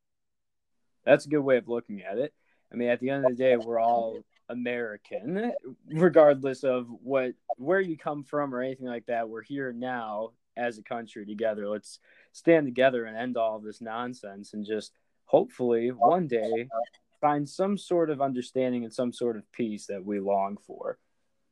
That's a good way of looking at it. I mean, at the end of the day, we're all American, regardless of what where you come from or anything like that. We're here now as a country together. Let's stand together and end all of this nonsense and just hopefully one day find some sort of understanding and some sort of peace that we long for.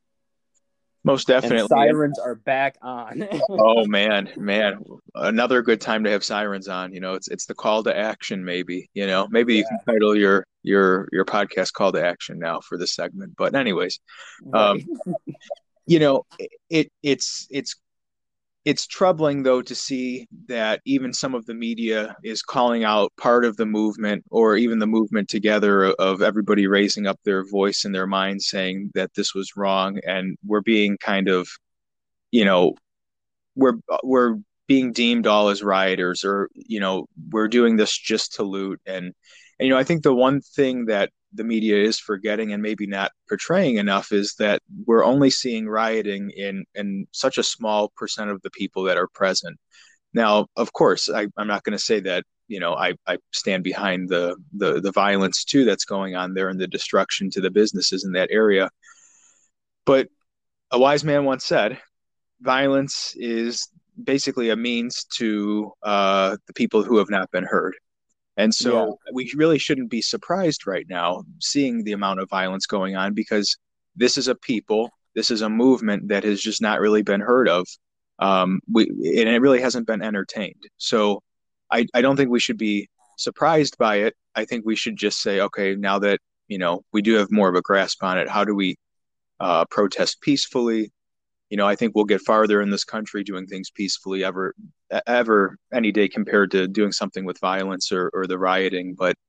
Most And definitely. sirens are back on. Oh man, man, another good time to have sirens on. You know, it's it's the call to action. Maybe you know, maybe you can Yeah, title your your your podcast "Call to Action" now for this segment. But anyways, um, right. you know, it it's it's it's troubling though to see that even some of the media is calling out part of the movement or even the movement together of everybody raising up their voice in their mind saying that this was wrong, and we're being kind of you know we're we're being deemed all as rioters, or you know we're doing this just to loot. And, and you know I think the one thing that the media is forgetting and maybe not portraying enough is that we're only seeing rioting in in such a small percent of the people that are present. Now of course I, I'm not going to say that you know I, I stand behind the, the the violence too that's going on there and the destruction to the businesses in that area, but a wise man once said violence is basically a means to uh, the people who have not been heard. And Yeah, so we really shouldn't be surprised right now seeing the amount of violence going on, because this is a people, this is a movement that has just not really been heard of. Um, we, and it really hasn't been entertained. So I, I don't think we should be surprised by it. I think we should just say, okay, now that, you know, we do have more of a grasp on it, how do we uh, protest peacefully? You know, I think we'll get farther in this country doing things peacefully ever, ever any day compared to doing something with violence or, or the rioting. But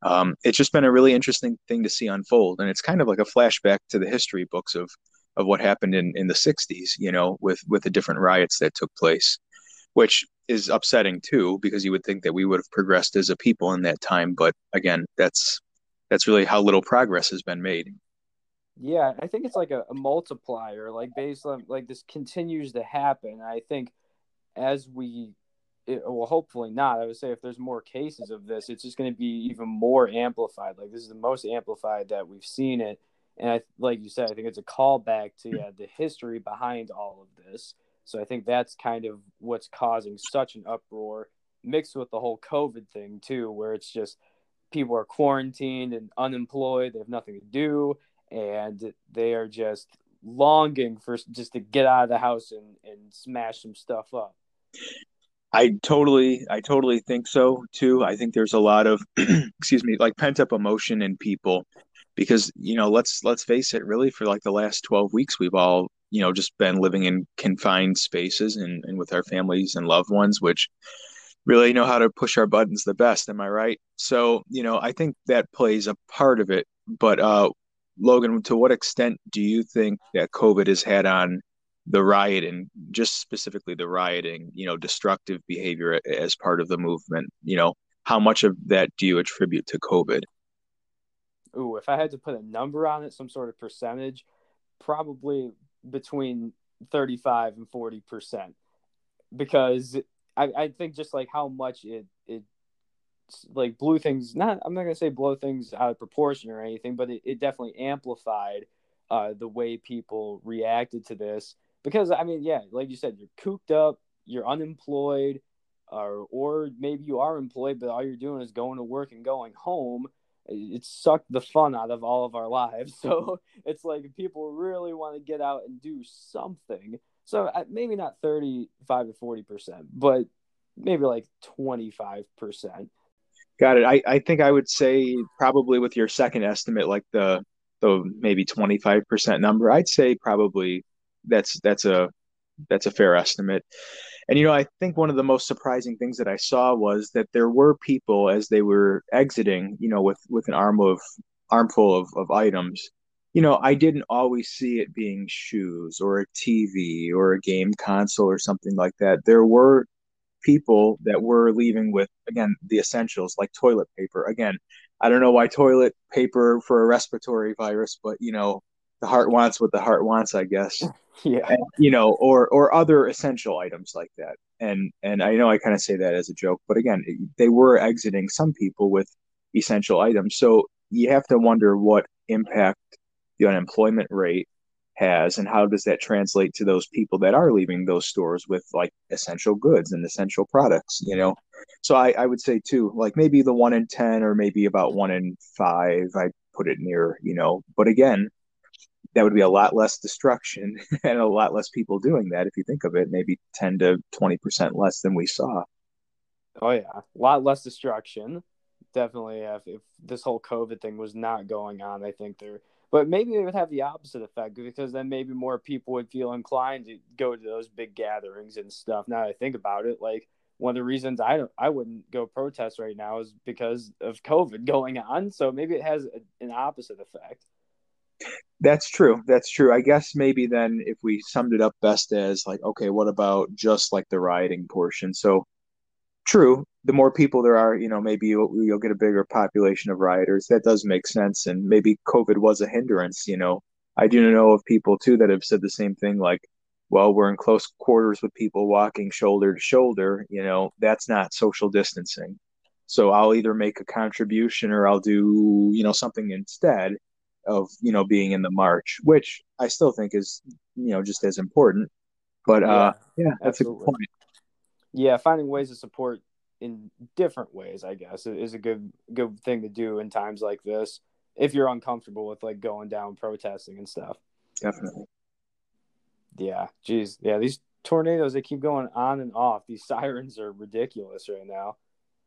Um, it's just been a really interesting thing to see unfold, and it's kind of like a flashback to the history books of of what happened in in the sixties, you know, with with the different riots that took place, which is upsetting too, because you would think that we would have progressed as a people in that time, but again, that's that's really how little progress has been made. Yeah, I think it's like a, a multiplier, like based on like this continues to happen. I think as we it, well, hopefully not. I would say if there's more cases of this, it's just going to be even more amplified. Like this is the most amplified that we've seen it, and I like you said, I think it's a callback to yeah, the history behind all of this. So I think that's kind of what's causing such an uproar, mixed with the whole COVID thing too, where it's just people are quarantined and unemployed, they have nothing to do, and they are just longing for just to get out of the house and, and smash some stuff up. I totally, I totally think so too. I think there's a lot of, excuse me, like pent up emotion in people because, you know, let's let's face it, really for like the last twelve weeks, we've all, you know, just been living in confined spaces and, and with our families and loved ones, which really know how to push our buttons the best. Am I right? So, you know, I think that plays a part of it. But uh, Logan, to what extent do you think that COVID has had on the rioting, just specifically the rioting, you know, destructive behavior as part of the movement? You know, how much of that do you attribute to COVID? Ooh, if I had to put a number on it, some sort of percentage, probably between thirty-five and forty percent. Because I, I think just like how much it, it like blew things, not, I'm not going to say blow things out of proportion or anything, but it, it definitely amplified uh, the way people reacted to this. Because, I mean, yeah, like you said, you're cooped up, you're unemployed, or, or maybe you are employed, but all you're doing is going to work and going home. It sucked the fun out of all of our lives. So it's like people really want to get out and do something. So maybe not thirty-five to forty percent, but maybe like twenty-five percent. Got it. I, I think I would say probably with your second estimate, like the the maybe twenty-five percent number, I'd say probably that's that's a that's a fair estimate. And you know, I think one of the most surprising things that I saw was that there were people as they were exiting, you know, with with an arm of armful of, of items. You know, I didn't always see it being shoes or a T V or a game console or something like that. There were people that were leaving with, again, the essentials like toilet paper. Again, I don't know why toilet paper for a respiratory virus, but you know, the heart wants what the heart wants, I guess. Yeah. And, you know, or or other essential items like that. And and I know I kind of say that as a joke, but again, they were exiting some people with essential items. So you have to wonder what impact the unemployment rate has and how does that translate to those people that are leaving those stores with like essential goods and essential products, you know. So I, I would say too, like maybe the one in ten or maybe about one in five, I put it near, you know, but again, that would be a lot less destruction and a lot less people doing that. If you think of it, maybe ten to twenty percent less than we saw. Oh yeah, a lot less destruction. Definitely, if, if this whole COVID thing was not going on, I think there. But maybe it would have the opposite effect because then maybe more people would feel inclined to go to those big gatherings and stuff. Now that I think about it, like one of the reasons I don't, I wouldn't go protest right now is because of COVID going on. So maybe it has a, an opposite effect. That's true. That's true. I guess maybe then if we summed it up best as like, okay, what about just like the rioting portion? So true, the more people there are, you know, maybe you'll, you'll get a bigger population of rioters. That does make sense. And maybe COVID was a hindrance, you know. I do know of people too that have said the same thing, like, well, we're in close quarters with people walking shoulder to shoulder, you know, that's not social distancing. So I'll either make a contribution or I'll do, you know, something instead of, you know, being in the march, which I still think is, you know, just as important. But uh Yeah, yeah, that's a good absolutely. point. Yeah, finding ways to support in different ways, I guess, is a good good thing to do in times like this. If you're uncomfortable with like going down protesting and stuff. Definitely. Yeah, geez, yeah, these tornadoes they keep going on and off. These sirens are ridiculous right now.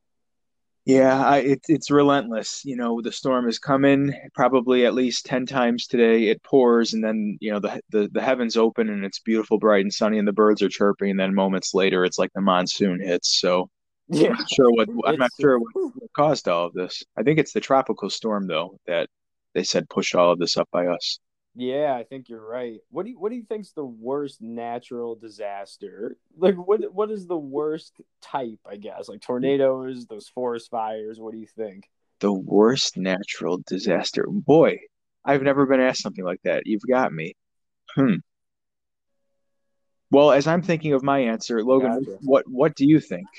Yeah, I, it, it's relentless. You know, the storm is coming probably at least ten times today. It pours and then, you know, the, the the heavens open and it's beautiful, bright and sunny and the birds are chirping and then moments later it's like the monsoon hits. So I'm Yeah, not sure what I'm not it's sure what, whew. what caused all of this. I think it's the tropical storm though that they said pushed all of this up by us. Yeah, I think you're right. What do you what do you think's the worst natural disaster? Like what what is the worst type, I guess? Like tornadoes, those forest fires, what do you think? The worst natural disaster. Boy, I've never been asked something like that. You've got me. Hmm. Well, as I'm thinking of my answer, Logan, Gotcha. what what do you think?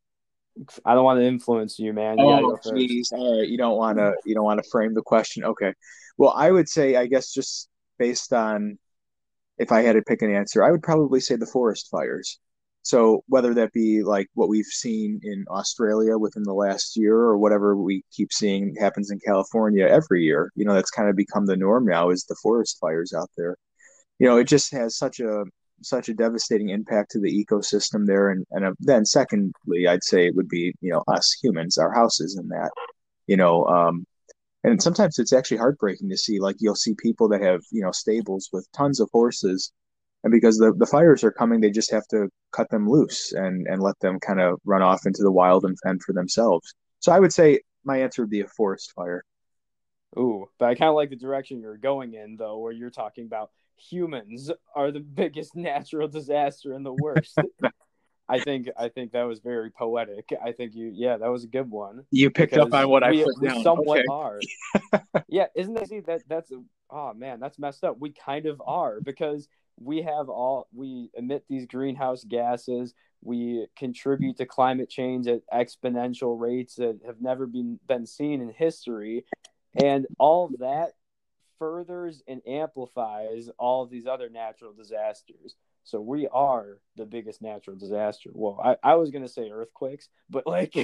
I don't want to influence you, man. You gotta Oh, go first. geez. All right. You don't want to you don't want to frame the question. Okay. Well, I would say, I guess just based on if I had to pick an answer, I would probably say the forest fires. So whether that be like what we've seen in Australia within the last year or whatever we keep seeing happens in California every year, you know, that's kind of become the norm now is the forest fires out there. You know, it just has such a such a devastating impact to the ecosystem there. And and uh, then secondly, I'd say it would be, you know, us humans, our houses in that, you know, um, and sometimes it's actually heartbreaking to see, like you'll see people that have, you know, stables with tons of horses. And because the, the fires are coming, they just have to cut them loose and, and let them kind of run off into the wild and fend for themselves. So I would say my answer would be a forest fire. Ooh, but I kind of like the direction you're going in, though, where you're talking about humans are the biggest natural disaster and the worst. I think I think that was very poetic. I think you, yeah, that was a good one You picked up because on what I we put we down. somewhat Okay. are. Yeah, isn't that see that that's oh man, that's messed up. We kind of are because we have all we emit these greenhouse gases. We contribute to climate change at exponential rates that have never been been seen in history, and all of that furthers and amplifies all of these other natural disasters. So we are the biggest natural disaster. Well, I, I was gonna say earthquakes, but like,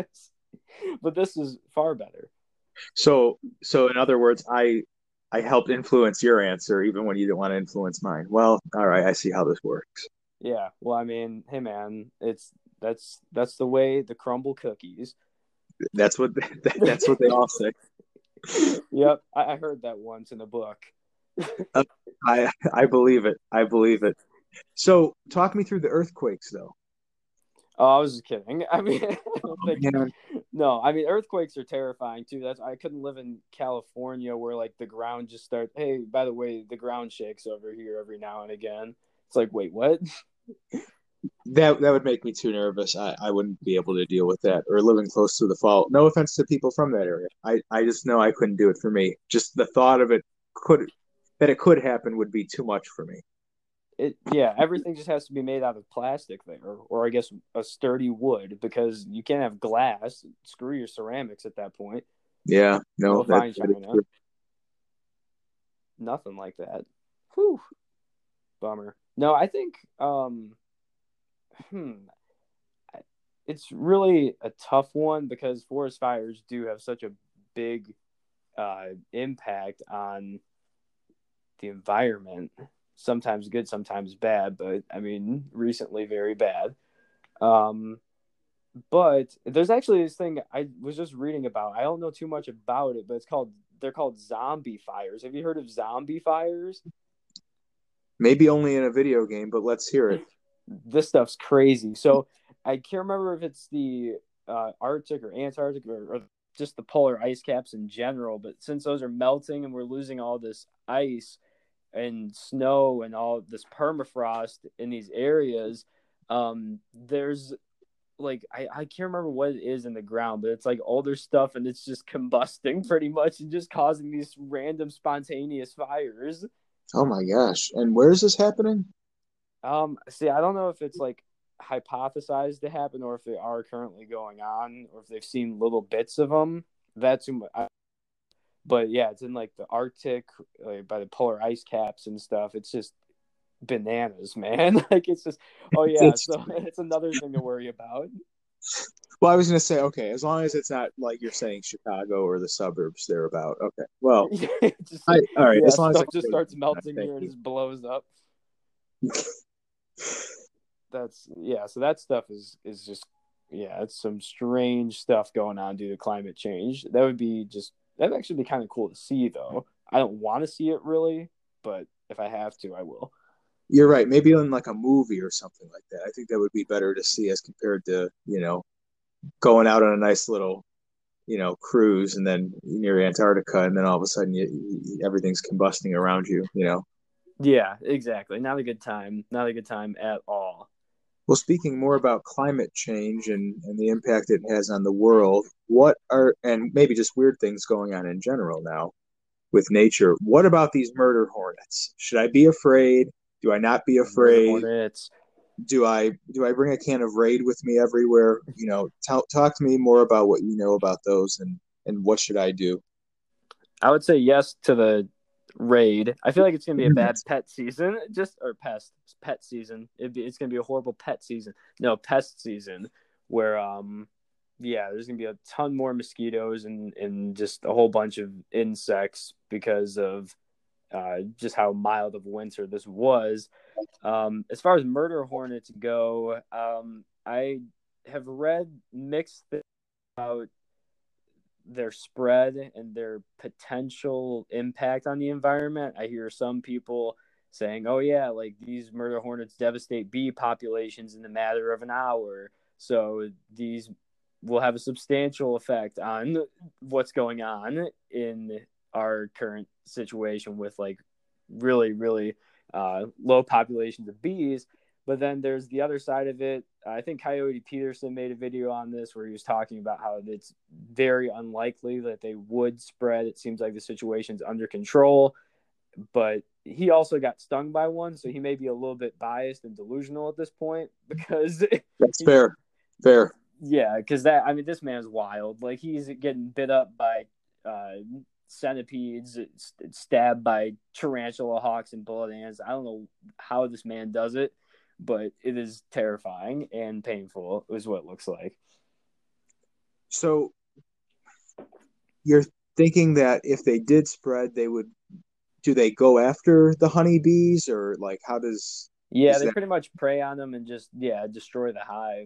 but this is far better. So, so in other words, I I helped influence your answer even when you didn't want to influence mine. Well, all right, I see how this works. Yeah. Well, I mean, hey man, it's that's that's the way the crumble cookies. That's what that's what they all say. Yep, I, I heard that once in a book. Uh, I I believe it. I believe it. So, talk me through the earthquakes, though. Oh, I was just kidding. I mean, I Oh don't think. man, No, I mean earthquakes are terrifying too. That's I couldn't live in California where like the ground just starts. Hey, by the way, the ground shakes over here every now and again. It's like, wait, what? that that would make me too nervous. I, I wouldn't be able to deal with that or living close to the fault. No offense to people from that area. I, I just know I couldn't do it for me. Just the thought of it could that it could happen would be too much for me. It yeah, everything just has to be made out of plastic there, or, or I guess a sturdy wood because you can't have glass. Screw your ceramics at that point. Yeah, no, No that, fine that is china, true. nothing like that. Whew, bummer. No, I think um, hmm, it's really a tough one because forest fires do have such a big uh, impact on the environment. Sometimes good, sometimes bad, but I mean, recently very bad. Um, but there's actually this thing I was just reading about. I don't know too much about it, but it's called they're called zombie fires. Have you heard of zombie fires? Maybe only in a video game, but let's hear it. This stuff's crazy. So I can't remember if it's the uh, Arctic or Antarctic or, or just the polar ice caps in general. But since those are melting and we're losing all this ice and snow and all this permafrost in these areas, um, there's like I, I can't remember what it is in the ground, but it's like older stuff and it's just combusting pretty much and just causing these random spontaneous fires. Oh my gosh. And where is this happening? Um, see, I don't know if it's like hypothesized to happen or if they are currently going on or if they've seen little bits of them. That's who I, but yeah, it's in like the Arctic, like by the polar ice caps and stuff. It's just bananas, man. Like it's just, oh yeah. It's So it's another thing to worry about. well, I was gonna say, okay, as long as it's not like you're saying Chicago or the suburbs thereabout. Okay. Well, Just I all right, yeah, as long as I stuff can just live starts with that, melting thank here and you. just blows up. That's yeah. So that stuff is is just yeah. It's some strange stuff going on due to climate change. That would be just that'd actually be kind of cool to see though. I don't want to see it really, but if I have to, I will. You're right. Maybe in like a movie or something like that. I think that would be better to see as compared to, you know, going out on a nice little you know, cruise and then near Antarctica, and then all of a sudden you, you, everything's combusting around you, you know. Yeah, exactly. Not a good time. Not a good time at all. Well, speaking more about climate change and, and the impact it has on the world, what are, and maybe just weird things going on in general now with nature, what about these murder hornets? Should I be afraid? Do I not be Murder afraid? hornets. Do I do I bring a can of Raid with me everywhere? You know, talk talk to me more about what you know about those and and what should I do? I would say yes to the raid. I feel like it's gonna be a bad pet season, just or pest pet season. It'd be, it's gonna be a horrible pet season. No, pest season, where um, yeah, there's gonna be a ton more mosquitoes and and just a whole bunch of insects because of uh just how mild of a winter this was. Um, as far as murder hornets go, um, I have read mixed things about their spread and their potential impact on the environment. I hear some people saying, "Oh yeah, like these murder hornets devastate bee populations in the matter of an hour, so these will have a substantial effect on what's going on in our current situation with like really, really uh, low populations of bees." But then there's the other side of it. I think Coyote Peterson made a video on this where he was talking about how it's very unlikely that they would spread. It seems like the situation's under control, but he also got stung by one, so he may be a little bit biased and delusional at this point because That's fair. Fair. Yeah, because that I mean, this man's wild. Like he's getting bit up by uh, centipedes, stabbed by tarantula hawks and bullet ants. I don't know how this man does it, but it is terrifying and painful, is what it looks like. So you're thinking that if they did spread, they would, do they go after the honeybees or like how does Yeah, is they that pretty much prey on them and just yeah destroy the hive.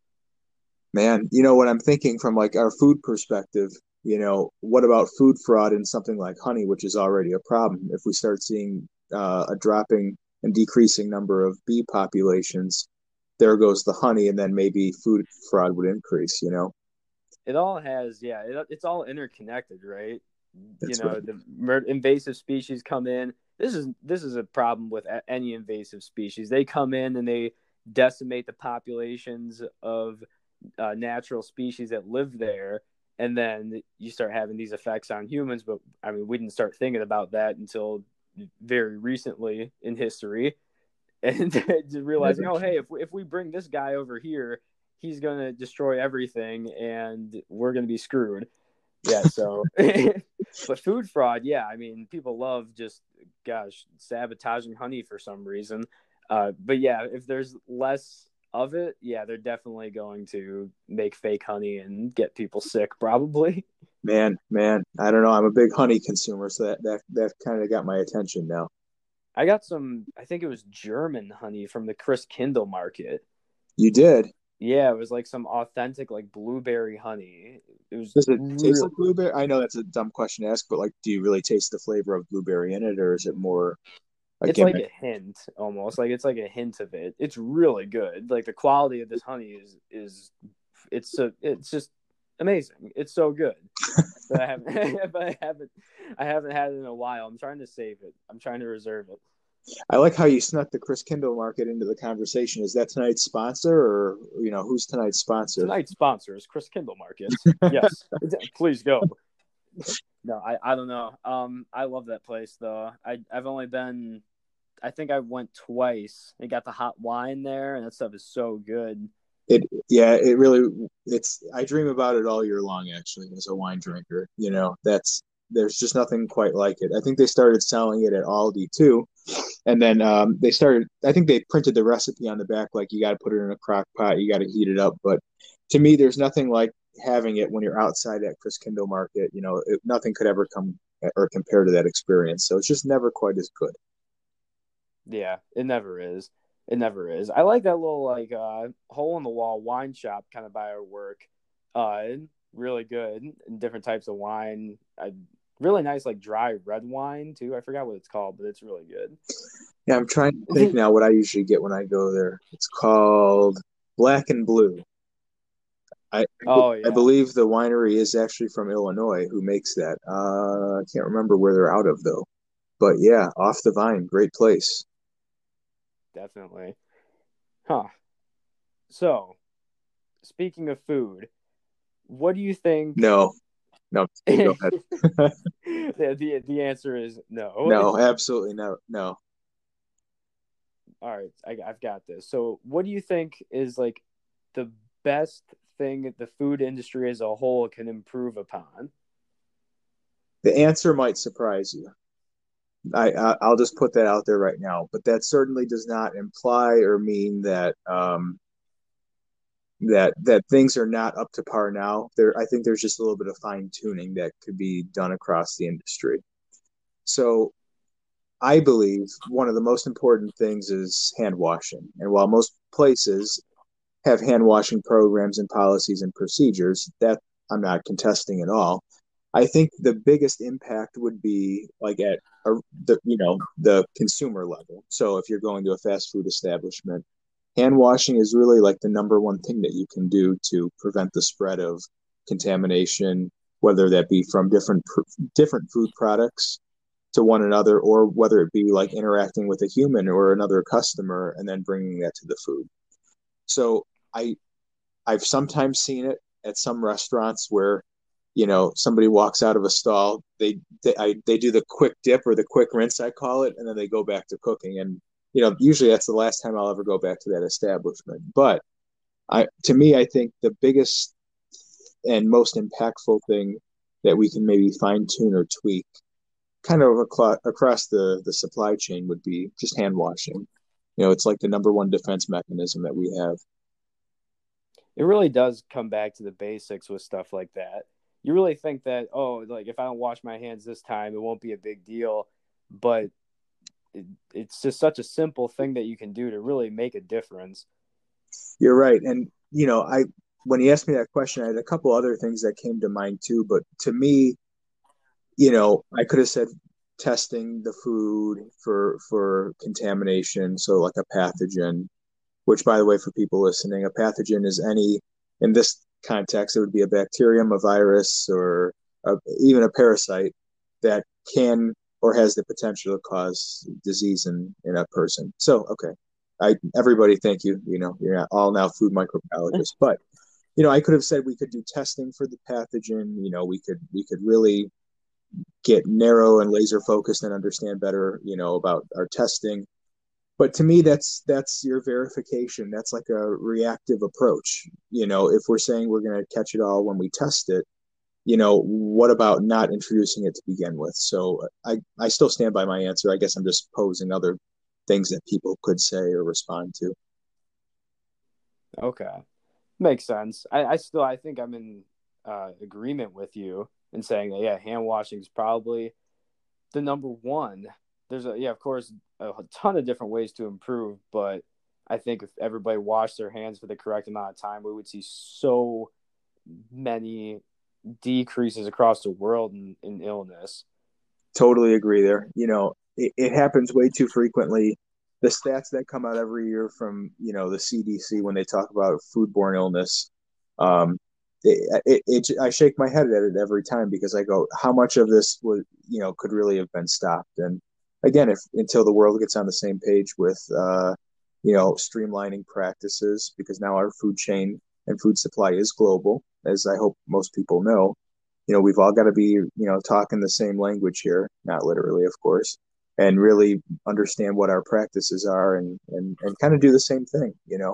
man, you know what I'm thinking from like our food perspective, you know, what about food fraud in something like honey, which is already a problem? If we start seeing uh, a dropping and decreasing number of bee populations, there goes the honey, and then maybe food fraud would increase, you know? It all has yeah, it, it's all interconnected, right? You That's know, right. the mer- invasive species come in. This is this is a problem with any invasive species. They come in and they decimate the populations of uh, natural species that live there, and then you start having these effects on humans. But I mean, we didn't start thinking about that until very recently in history, and realizing, oh, hey, if we, if we bring this guy over here, he's gonna destroy everything, and we're gonna be screwed. Yeah, so but food fraud, yeah, I mean, people love just gosh, sabotaging honey for some reason. Uh, but yeah, if there's less of it, yeah, they're definitely going to make fake honey and get people sick, probably. Man, man, I don't know. I'm a big honey consumer, so that that that kind of got my attention now. I got some, I think it was German honey from the Chris Kindle market. You did. Yeah, it was like some authentic, like blueberry honey. It was Does it taste real. like blueberry? I know that's a dumb question to ask, but like, do you really taste the flavor of blueberry in it, or is it more a It's like gimmick? a hint, almost like it's like a hint of it. It's really good. Like the quality of this honey is is it's so it's just amazing. It's so good. But I haven't but I haven't I haven't had it in a while. I'm trying to save it. I'm trying to reserve it. I like how you snuck the Chris Kindle market into the conversation. Is that tonight's sponsor, or you know, who's tonight's sponsor? Tonight's sponsor is Chris Kindle Market. Yes, please go. No, I, I don't know. Um, I love that place though. I I've only been, I think I went twice. They got the hot wine there, and that stuff is so good. It, yeah, it really, it's, I dream about it all year long, actually, as a wine drinker. You know, that's, there's just nothing quite like it. I think they started selling it at Aldi too. And then um, they started, I think they printed the recipe on the back, like you got to put it in a crock pot, you got to heat it up. But to me, there's nothing like having it when you're outside at Chris Kindle Market. You know, it, nothing could ever come or compare to that experience. So it's just never quite as good. Yeah, it never is. It never is. I like that little like uh, hole in the wall wine shop kind of by our work. Uh, really good. And different types of wine. I really nice like dry red wine too. I forgot what it's called, but it's really good. Yeah, I'm trying to think now what I usually get when I go there. It's called Black and Blue. I Oh I yeah, believe the winery is actually from Illinois who makes that. Uh, I can't remember where they're out of though. But yeah, Off the Vine, great place. definitely. Huh. So, speaking of food, what do you think? No, no, go ahead. the, the the answer is no. No, absolutely no, no. All right, I, I've got this. So, what do you think is like the best thing the food industry as a whole can improve upon? The answer might surprise you. I, I I'll just put that out there right now, but that certainly does not imply or mean that um that that things are not up to par now. There, I think there's just a little bit of fine tuning that could be done across the industry. So I believe one of the most important things is hand washing. And while most places have hand washing programs and policies and procedures, that I'm not contesting at all. I think the biggest impact would be like at a, the you know the consumer level. So if you're going to a fast food establishment, hand washing is really like the number one thing that you can do to prevent the spread of contamination, whether that be from different different food products to one another, or whether it be like interacting with a human or another customer and then bringing that to the food. So I I've sometimes seen it at some restaurants where you know somebody walks out of a stall, they they I, they do the quick dip or the quick rinse I call it, and then they go back to cooking. And you know usually that's the last time I'll ever go back to that establishment. But I to me I think the biggest and most impactful thing that we can maybe fine tune or tweak kind of across the the supply chain would be just hand washing. You know, it's like the number one defense mechanism that we have. It really does come back to the basics with stuff like that. You really think that, oh, like if I don't wash my hands this time, it won't be a big deal. But it, it's just such a simple thing that you can do to really make a difference. You're right. And, you know, I, when he asked me that question, I had a couple other things that came to mind too. But to me, you know, I could have said testing the food for, for contamination. So like a pathogen, which by the way, for people listening, a pathogen is any, in this context, it would be a bacterium, a virus, or a, even a parasite that can or has the potential to cause disease in, in a person. So, okay. I, everybody, thank you. You know, you're not all now food microbiologists, but you know, I could have said we could do testing for the pathogen. You know, we could we could really get narrow and laser focused and understand better, you know, about our testing. But to me, that's that's your verification. That's like a reactive approach. You know, if we're saying we're going to catch it all when we test it, you know, what about not introducing it to begin with? So I I still stand by my answer. I guess I'm just posing other things that people could say or respond to. Okay. Makes sense. I, I still, I think I'm in uh, agreement with you in saying that, yeah, hand washing is probably the number one. There's a, yeah, of course, a ton of different ways to improve, but I think if everybody washed their hands for the correct amount of time, we would see so many decreases across the world in, in illness. Totally agree there. You know, it, it happens way too frequently. The stats that come out every year from, you know, the C D C when they talk about foodborne illness, um, it, it, it, I shake my head at it every time because I go, how much of this was, you know, could really have been stopped? And again, if until the world gets on the same page with, uh, you know, streamlining practices, because now our food chain and food supply is global, as I hope most people know. You know, we've all got to be, you know, talking the same language here, not literally, of course, and really understand what our practices are and and, and kind of do the same thing, you know.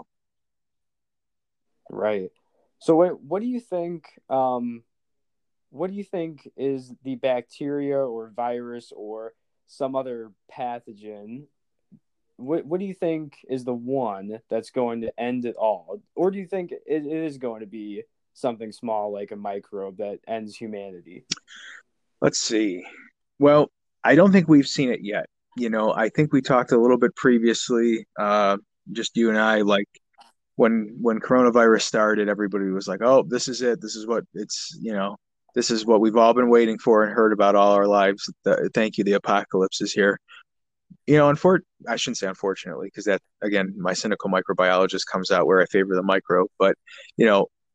Right. So what what do you think um what do you think is the bacteria or virus or some other pathogen? What what do you think is the one that's going to end it all? Or do you think it, it is going to be something small like a microbe that ends humanity? Let's see. Well, I don't think we've seen it yet. You know, I think we talked a little bit previously, uh, just you and I, like when when coronavirus started, everybody was like, "Oh, this is it. This is what it's, you know, this is what we've all been waiting for and heard about all our lives. The, thank you, the apocalypse is here." You know, unfor- I shouldn't say unfortunately, because that again, my cynical microbiologist comes out where I favor the micro. But you know,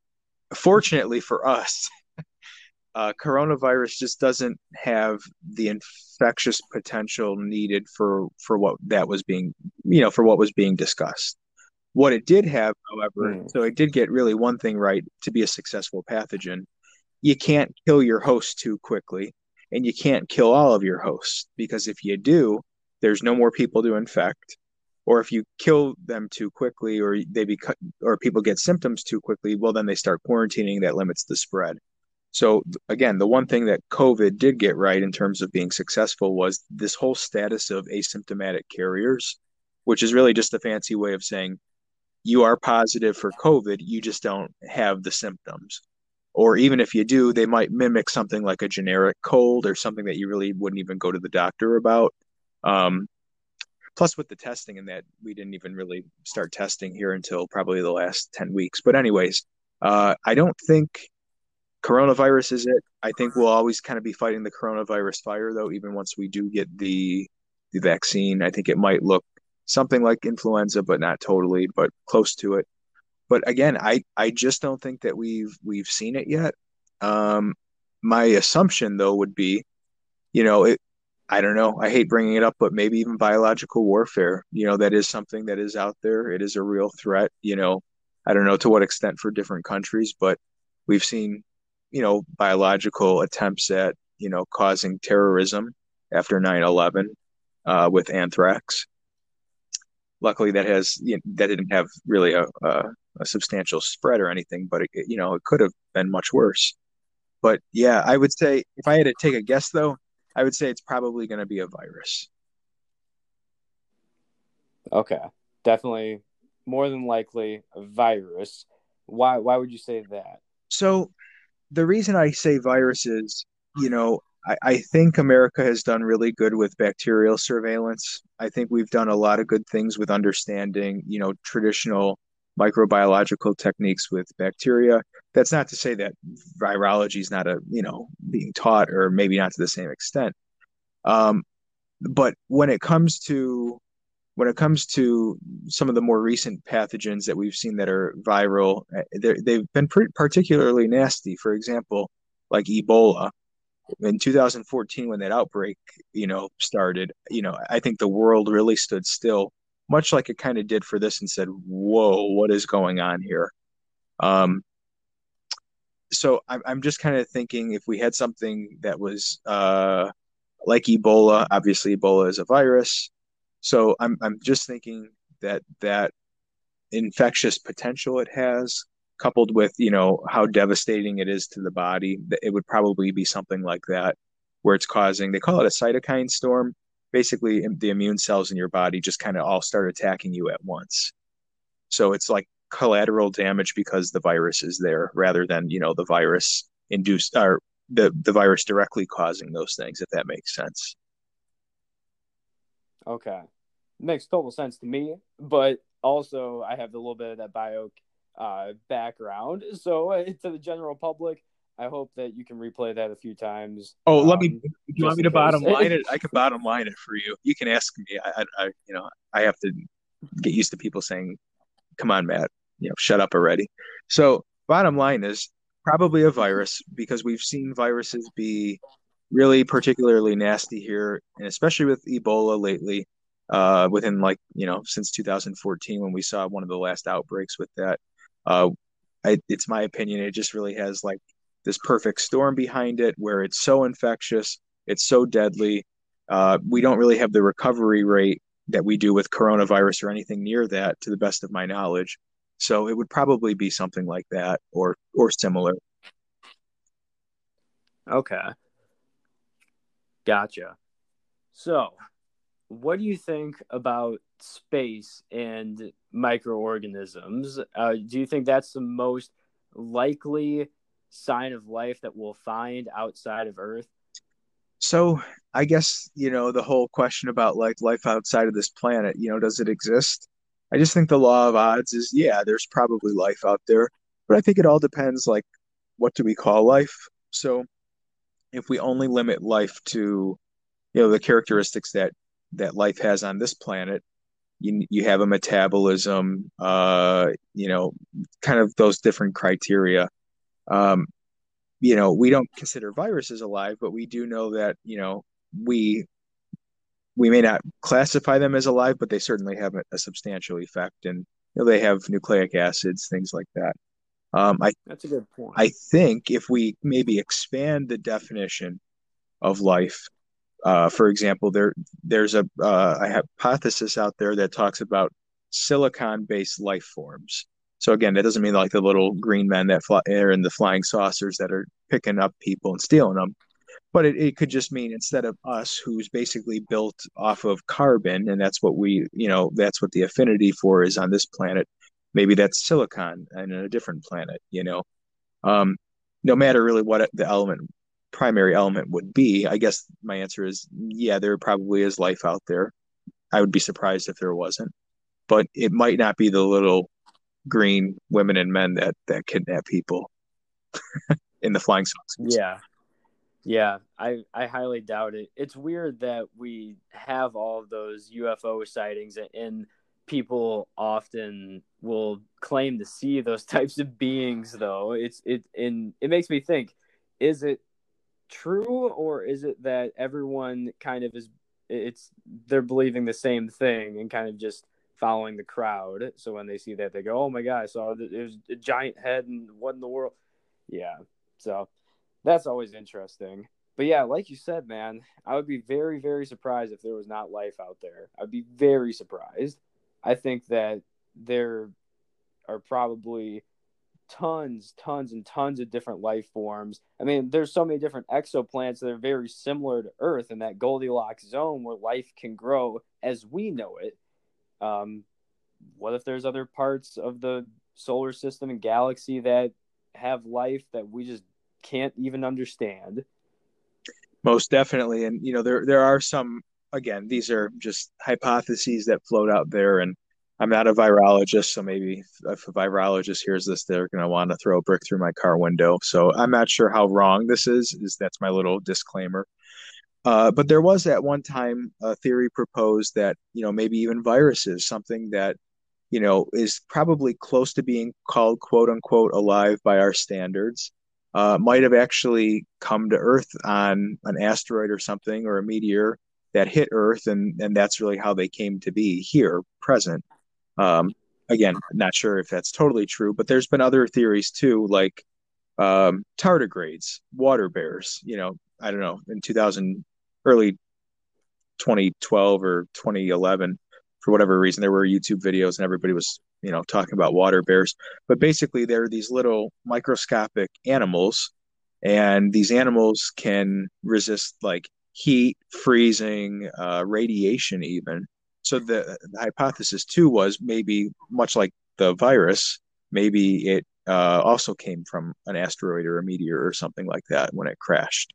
fortunately for us, uh, coronavirus just doesn't have the infectious potential needed for for what that was being, you know, for what was being discussed. What it did have, however, Hmm. so it did get really one thing right to be a successful pathogen. You can't kill your host too quickly, and you can't kill all of your hosts because if you do, there's no more people to infect. Or if you kill them too quickly, or they become, or people get symptoms too quickly, well, then they start quarantining. That limits the spread. So again, the one thing that COVID did get right in terms of being successful was this whole status of asymptomatic carriers, which is really just a fancy way of saying you are positive for COVID, you just don't have the symptoms. Or even if you do, they might mimic something like a generic cold or something that you really wouldn't even go to the doctor about. Um, Plus, with the testing and that, we didn't even really start testing here until probably the last ten weeks. But, anyways, uh, I don't think coronavirus is it. I think we'll always kind of be fighting the coronavirus fire, though, even once we do get the the vaccine. I think it might look something like influenza, but not totally, but close to it. But again, I I just don't think that we've we've seen it yet. Um, my assumption though would be, you know, it. I don't know. I hate bringing it up, but maybe even biological warfare. You know, that is something that is out there. It is a real threat. You know, I don't know to what extent for different countries, but we've seen, you know, biological attempts at, you know, causing terrorism after nine eleven uh, with anthrax. Luckily, that has you know, that didn't have really a, a, a substantial spread or anything, but it, you know it could have been much worse. But yeah, I would say if I had to take a guess, though, I would say it's probably going to be a virus. Okay, definitely more than likely a virus. Why? Why would you say that? So the reason I say virus is, you know, I, I think America has done really good with bacterial surveillance. I think we've done a lot of good things with understanding, you know, traditional microbiological techniques with bacteria. That's not to say that virology is not a, you know, being taught or maybe not to the same extent. Um, but when it comes to when it comes to some of the more recent pathogens that we've seen that are viral, they've been pretty particularly nasty. For example, like Ebola in two thousand fourteen when that outbreak, you know, started. You know, I think the world really stood still, much like it kind of did for this, and said, "Whoa, what is going on here?" Um, so I'm I'm just kind of thinking if we had something that was uh, like Ebola, obviously Ebola is a virus. So I'm I'm just thinking that that infectious potential it has, coupled with, you know, how devastating it is to the body, it would probably be something like that, where it's causing, they call it a cytokine storm. Basically, the immune cells in your body just kind of all start attacking you at once. So it's like collateral damage because the virus is there rather than, you know, the virus induced or the, the virus directly causing those things, if that makes sense. Okay, makes total sense to me. But also, I have a little bit of that bio uh, background. So uh, to the general public, I hope that you can replay that a few times, Oh, let me. um, If you want just me in to case. bottom line it, I can bottom line it for you. You can ask me. I, I, you know, I have to get used to people saying, "Come on, Matt, you know, shut up already." So, bottom line is probably a virus because we've seen viruses be really particularly nasty here, and especially with Ebola lately. Uh, within like you know since two thousand fourteen when we saw one of the last outbreaks with that. Uh, I, it's my opinion it just really has like this perfect storm behind it where it's so infectious, it's so deadly. Uh, we don't really have the recovery rate that we do with coronavirus or anything near that, to the best of my knowledge. So it would probably be something like that or or similar. Okay, gotcha. So, what do you think about space and microorganisms? Uh, do you think that's the most likely sign of life that we'll find outside of Earth? So I guess, you know, the whole question about like life outside of this planet, you know, does it exist? I just think the law of odds is, yeah, there's probably life out there, but I think it all depends like what do we call life? So if we only limit life to, you know, the characteristics that that life has on this planet, you you have a metabolism, uh, you know, kind of those different criteria. Um, you know, we don't consider viruses alive, but we do know that, you know, we we may not classify them as alive, but they certainly have a, a substantial effect, and you know, they have nucleic acids, things like that. Um, I That's a good point. I think if we maybe expand the definition of life, uh, for example, there there's a uh, a hypothesis out there that talks about silicon-based life forms. So again, that doesn't mean like the little green men that fly are in the flying saucers that are picking up people and stealing them. But it, it could just mean instead of us, who's basically built off of carbon, and that's what we, you know, that's what the affinity for is on this planet. Maybe that's silicon and a different planet, you know. Um, no matter really what the element, primary element would be, I guess my answer is yeah, there probably is life out there. I would be surprised if there wasn't, but it might not be the little green women and men that that kidnap people in the flying saucers. Yeah. Yeah, I, I highly doubt it. It's weird that we have all of those U F O sightings, and people often will claim to see those types of beings, though. It's it and it makes me think, is it true, or is it that everyone kind of is it's they're believing the same thing and kind of just following the crowd. So when they see that, they go, "Oh my god, I saw there's a giant head, and what in the world?" Yeah. So that's always interesting. But yeah, like you said, man, I would be very, very surprised if there was not life out there. I'd be very surprised. I think that there are probably tons, tons, and tons of different life forms. I mean, there's so many different exoplanets that are very similar to Earth in that Goldilocks zone where life can grow as we know it. Um, what if there's other parts of the solar system and galaxy that have life that we just can't even understand? Most definitely. And, you know, there, there are some, again, these are just hypotheses that float out there. And I'm not a virologist, so maybe if a virologist hears this, they're going to want to throw a brick through my car window. So I'm not sure how wrong this is, is that's my little disclaimer. Uh, but there was at one time a theory proposed that, you know, maybe even viruses, something that, you know, is probably close to being called quote unquote alive by our standards, uh, might have actually come to Earth on an asteroid or something or a meteor that hit Earth, and and that's really how they came to be here, present. Um, Again, not sure if that's totally true, but there's been other theories too, like um, tardigrades, water bears. You know, I don't know, in two thousand, early twenty twelve or twenty eleven, for whatever reason, there were YouTube videos and everybody was, you know, talking about water bears. But basically, they're these little microscopic animals, and these animals can resist like heat, freezing, uh, radiation, even. So the, the hypothesis too was maybe much like the virus, maybe it uh, also came from an asteroid or a meteor or something like that when it crashed.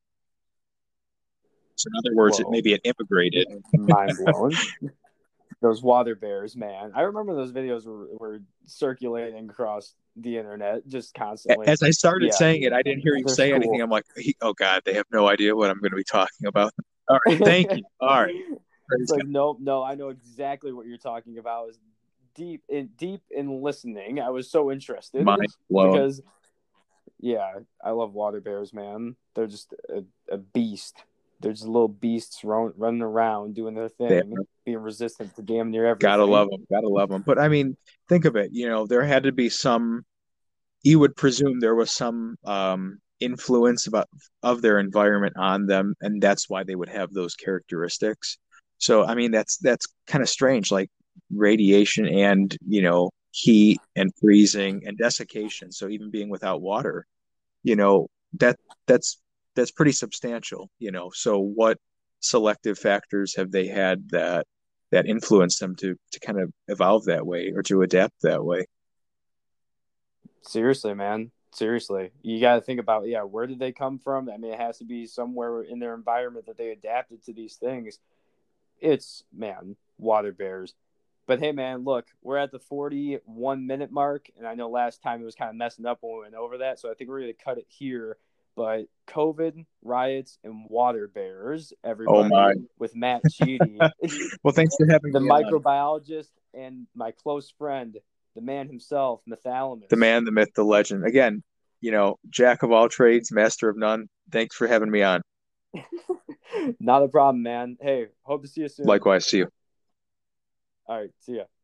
So in other words, it Whoa. maybe it immigrated. Mind blown. Those water bears, man. I remember those videos were, were circulating across the internet just constantly. As I started Yeah, saying it, I didn't hear you they're say cool. anything. I'm like, oh God, they have no idea what I'm going to be talking about. All right, thank you. All right. It's like, no, no, I know exactly what you're talking about. I was deep in deep in listening. I was so interested. Mind blown. Because, yeah, I love water bears, man. They're just a, a beast. They're just little beasts run, running around doing their thing, yeah. Being resistant to damn near everything. Gotta love them. Gotta love them. But I mean, think of it. You know, there had to be some. You would presume there was some um, influence about of their environment on them, and that's why they would have those characteristics. So, I mean, that's that's kind of strange, like radiation and, you know, heat and freezing and desiccation. So even being without water, you know, that that's that's pretty substantial, you know. So what selective factors have they had that that influence them to to kind of evolve that way or to adapt that way? Seriously, man. Seriously. You got to think about, yeah, where did they come from? I mean, it has to be somewhere in their environment that they adapted to these things. It's, man, water bears. But hey, man, look, we're at the forty-one minute mark, and I know last time it was kind of messing up when we went over that, so I think we're going to cut it here. But COVID, riots, and water bears, everybody, oh my. with Matt Sheedy. Well, thanks for having the me microbiologist on. And my close friend, the man himself, Mythalamus. The man, the myth, the legend. Again, you know, jack of all trades, master of none. Thanks for having me on. Not a problem, man. Hey, hope to see you soon. Likewise, see you. All right, see ya.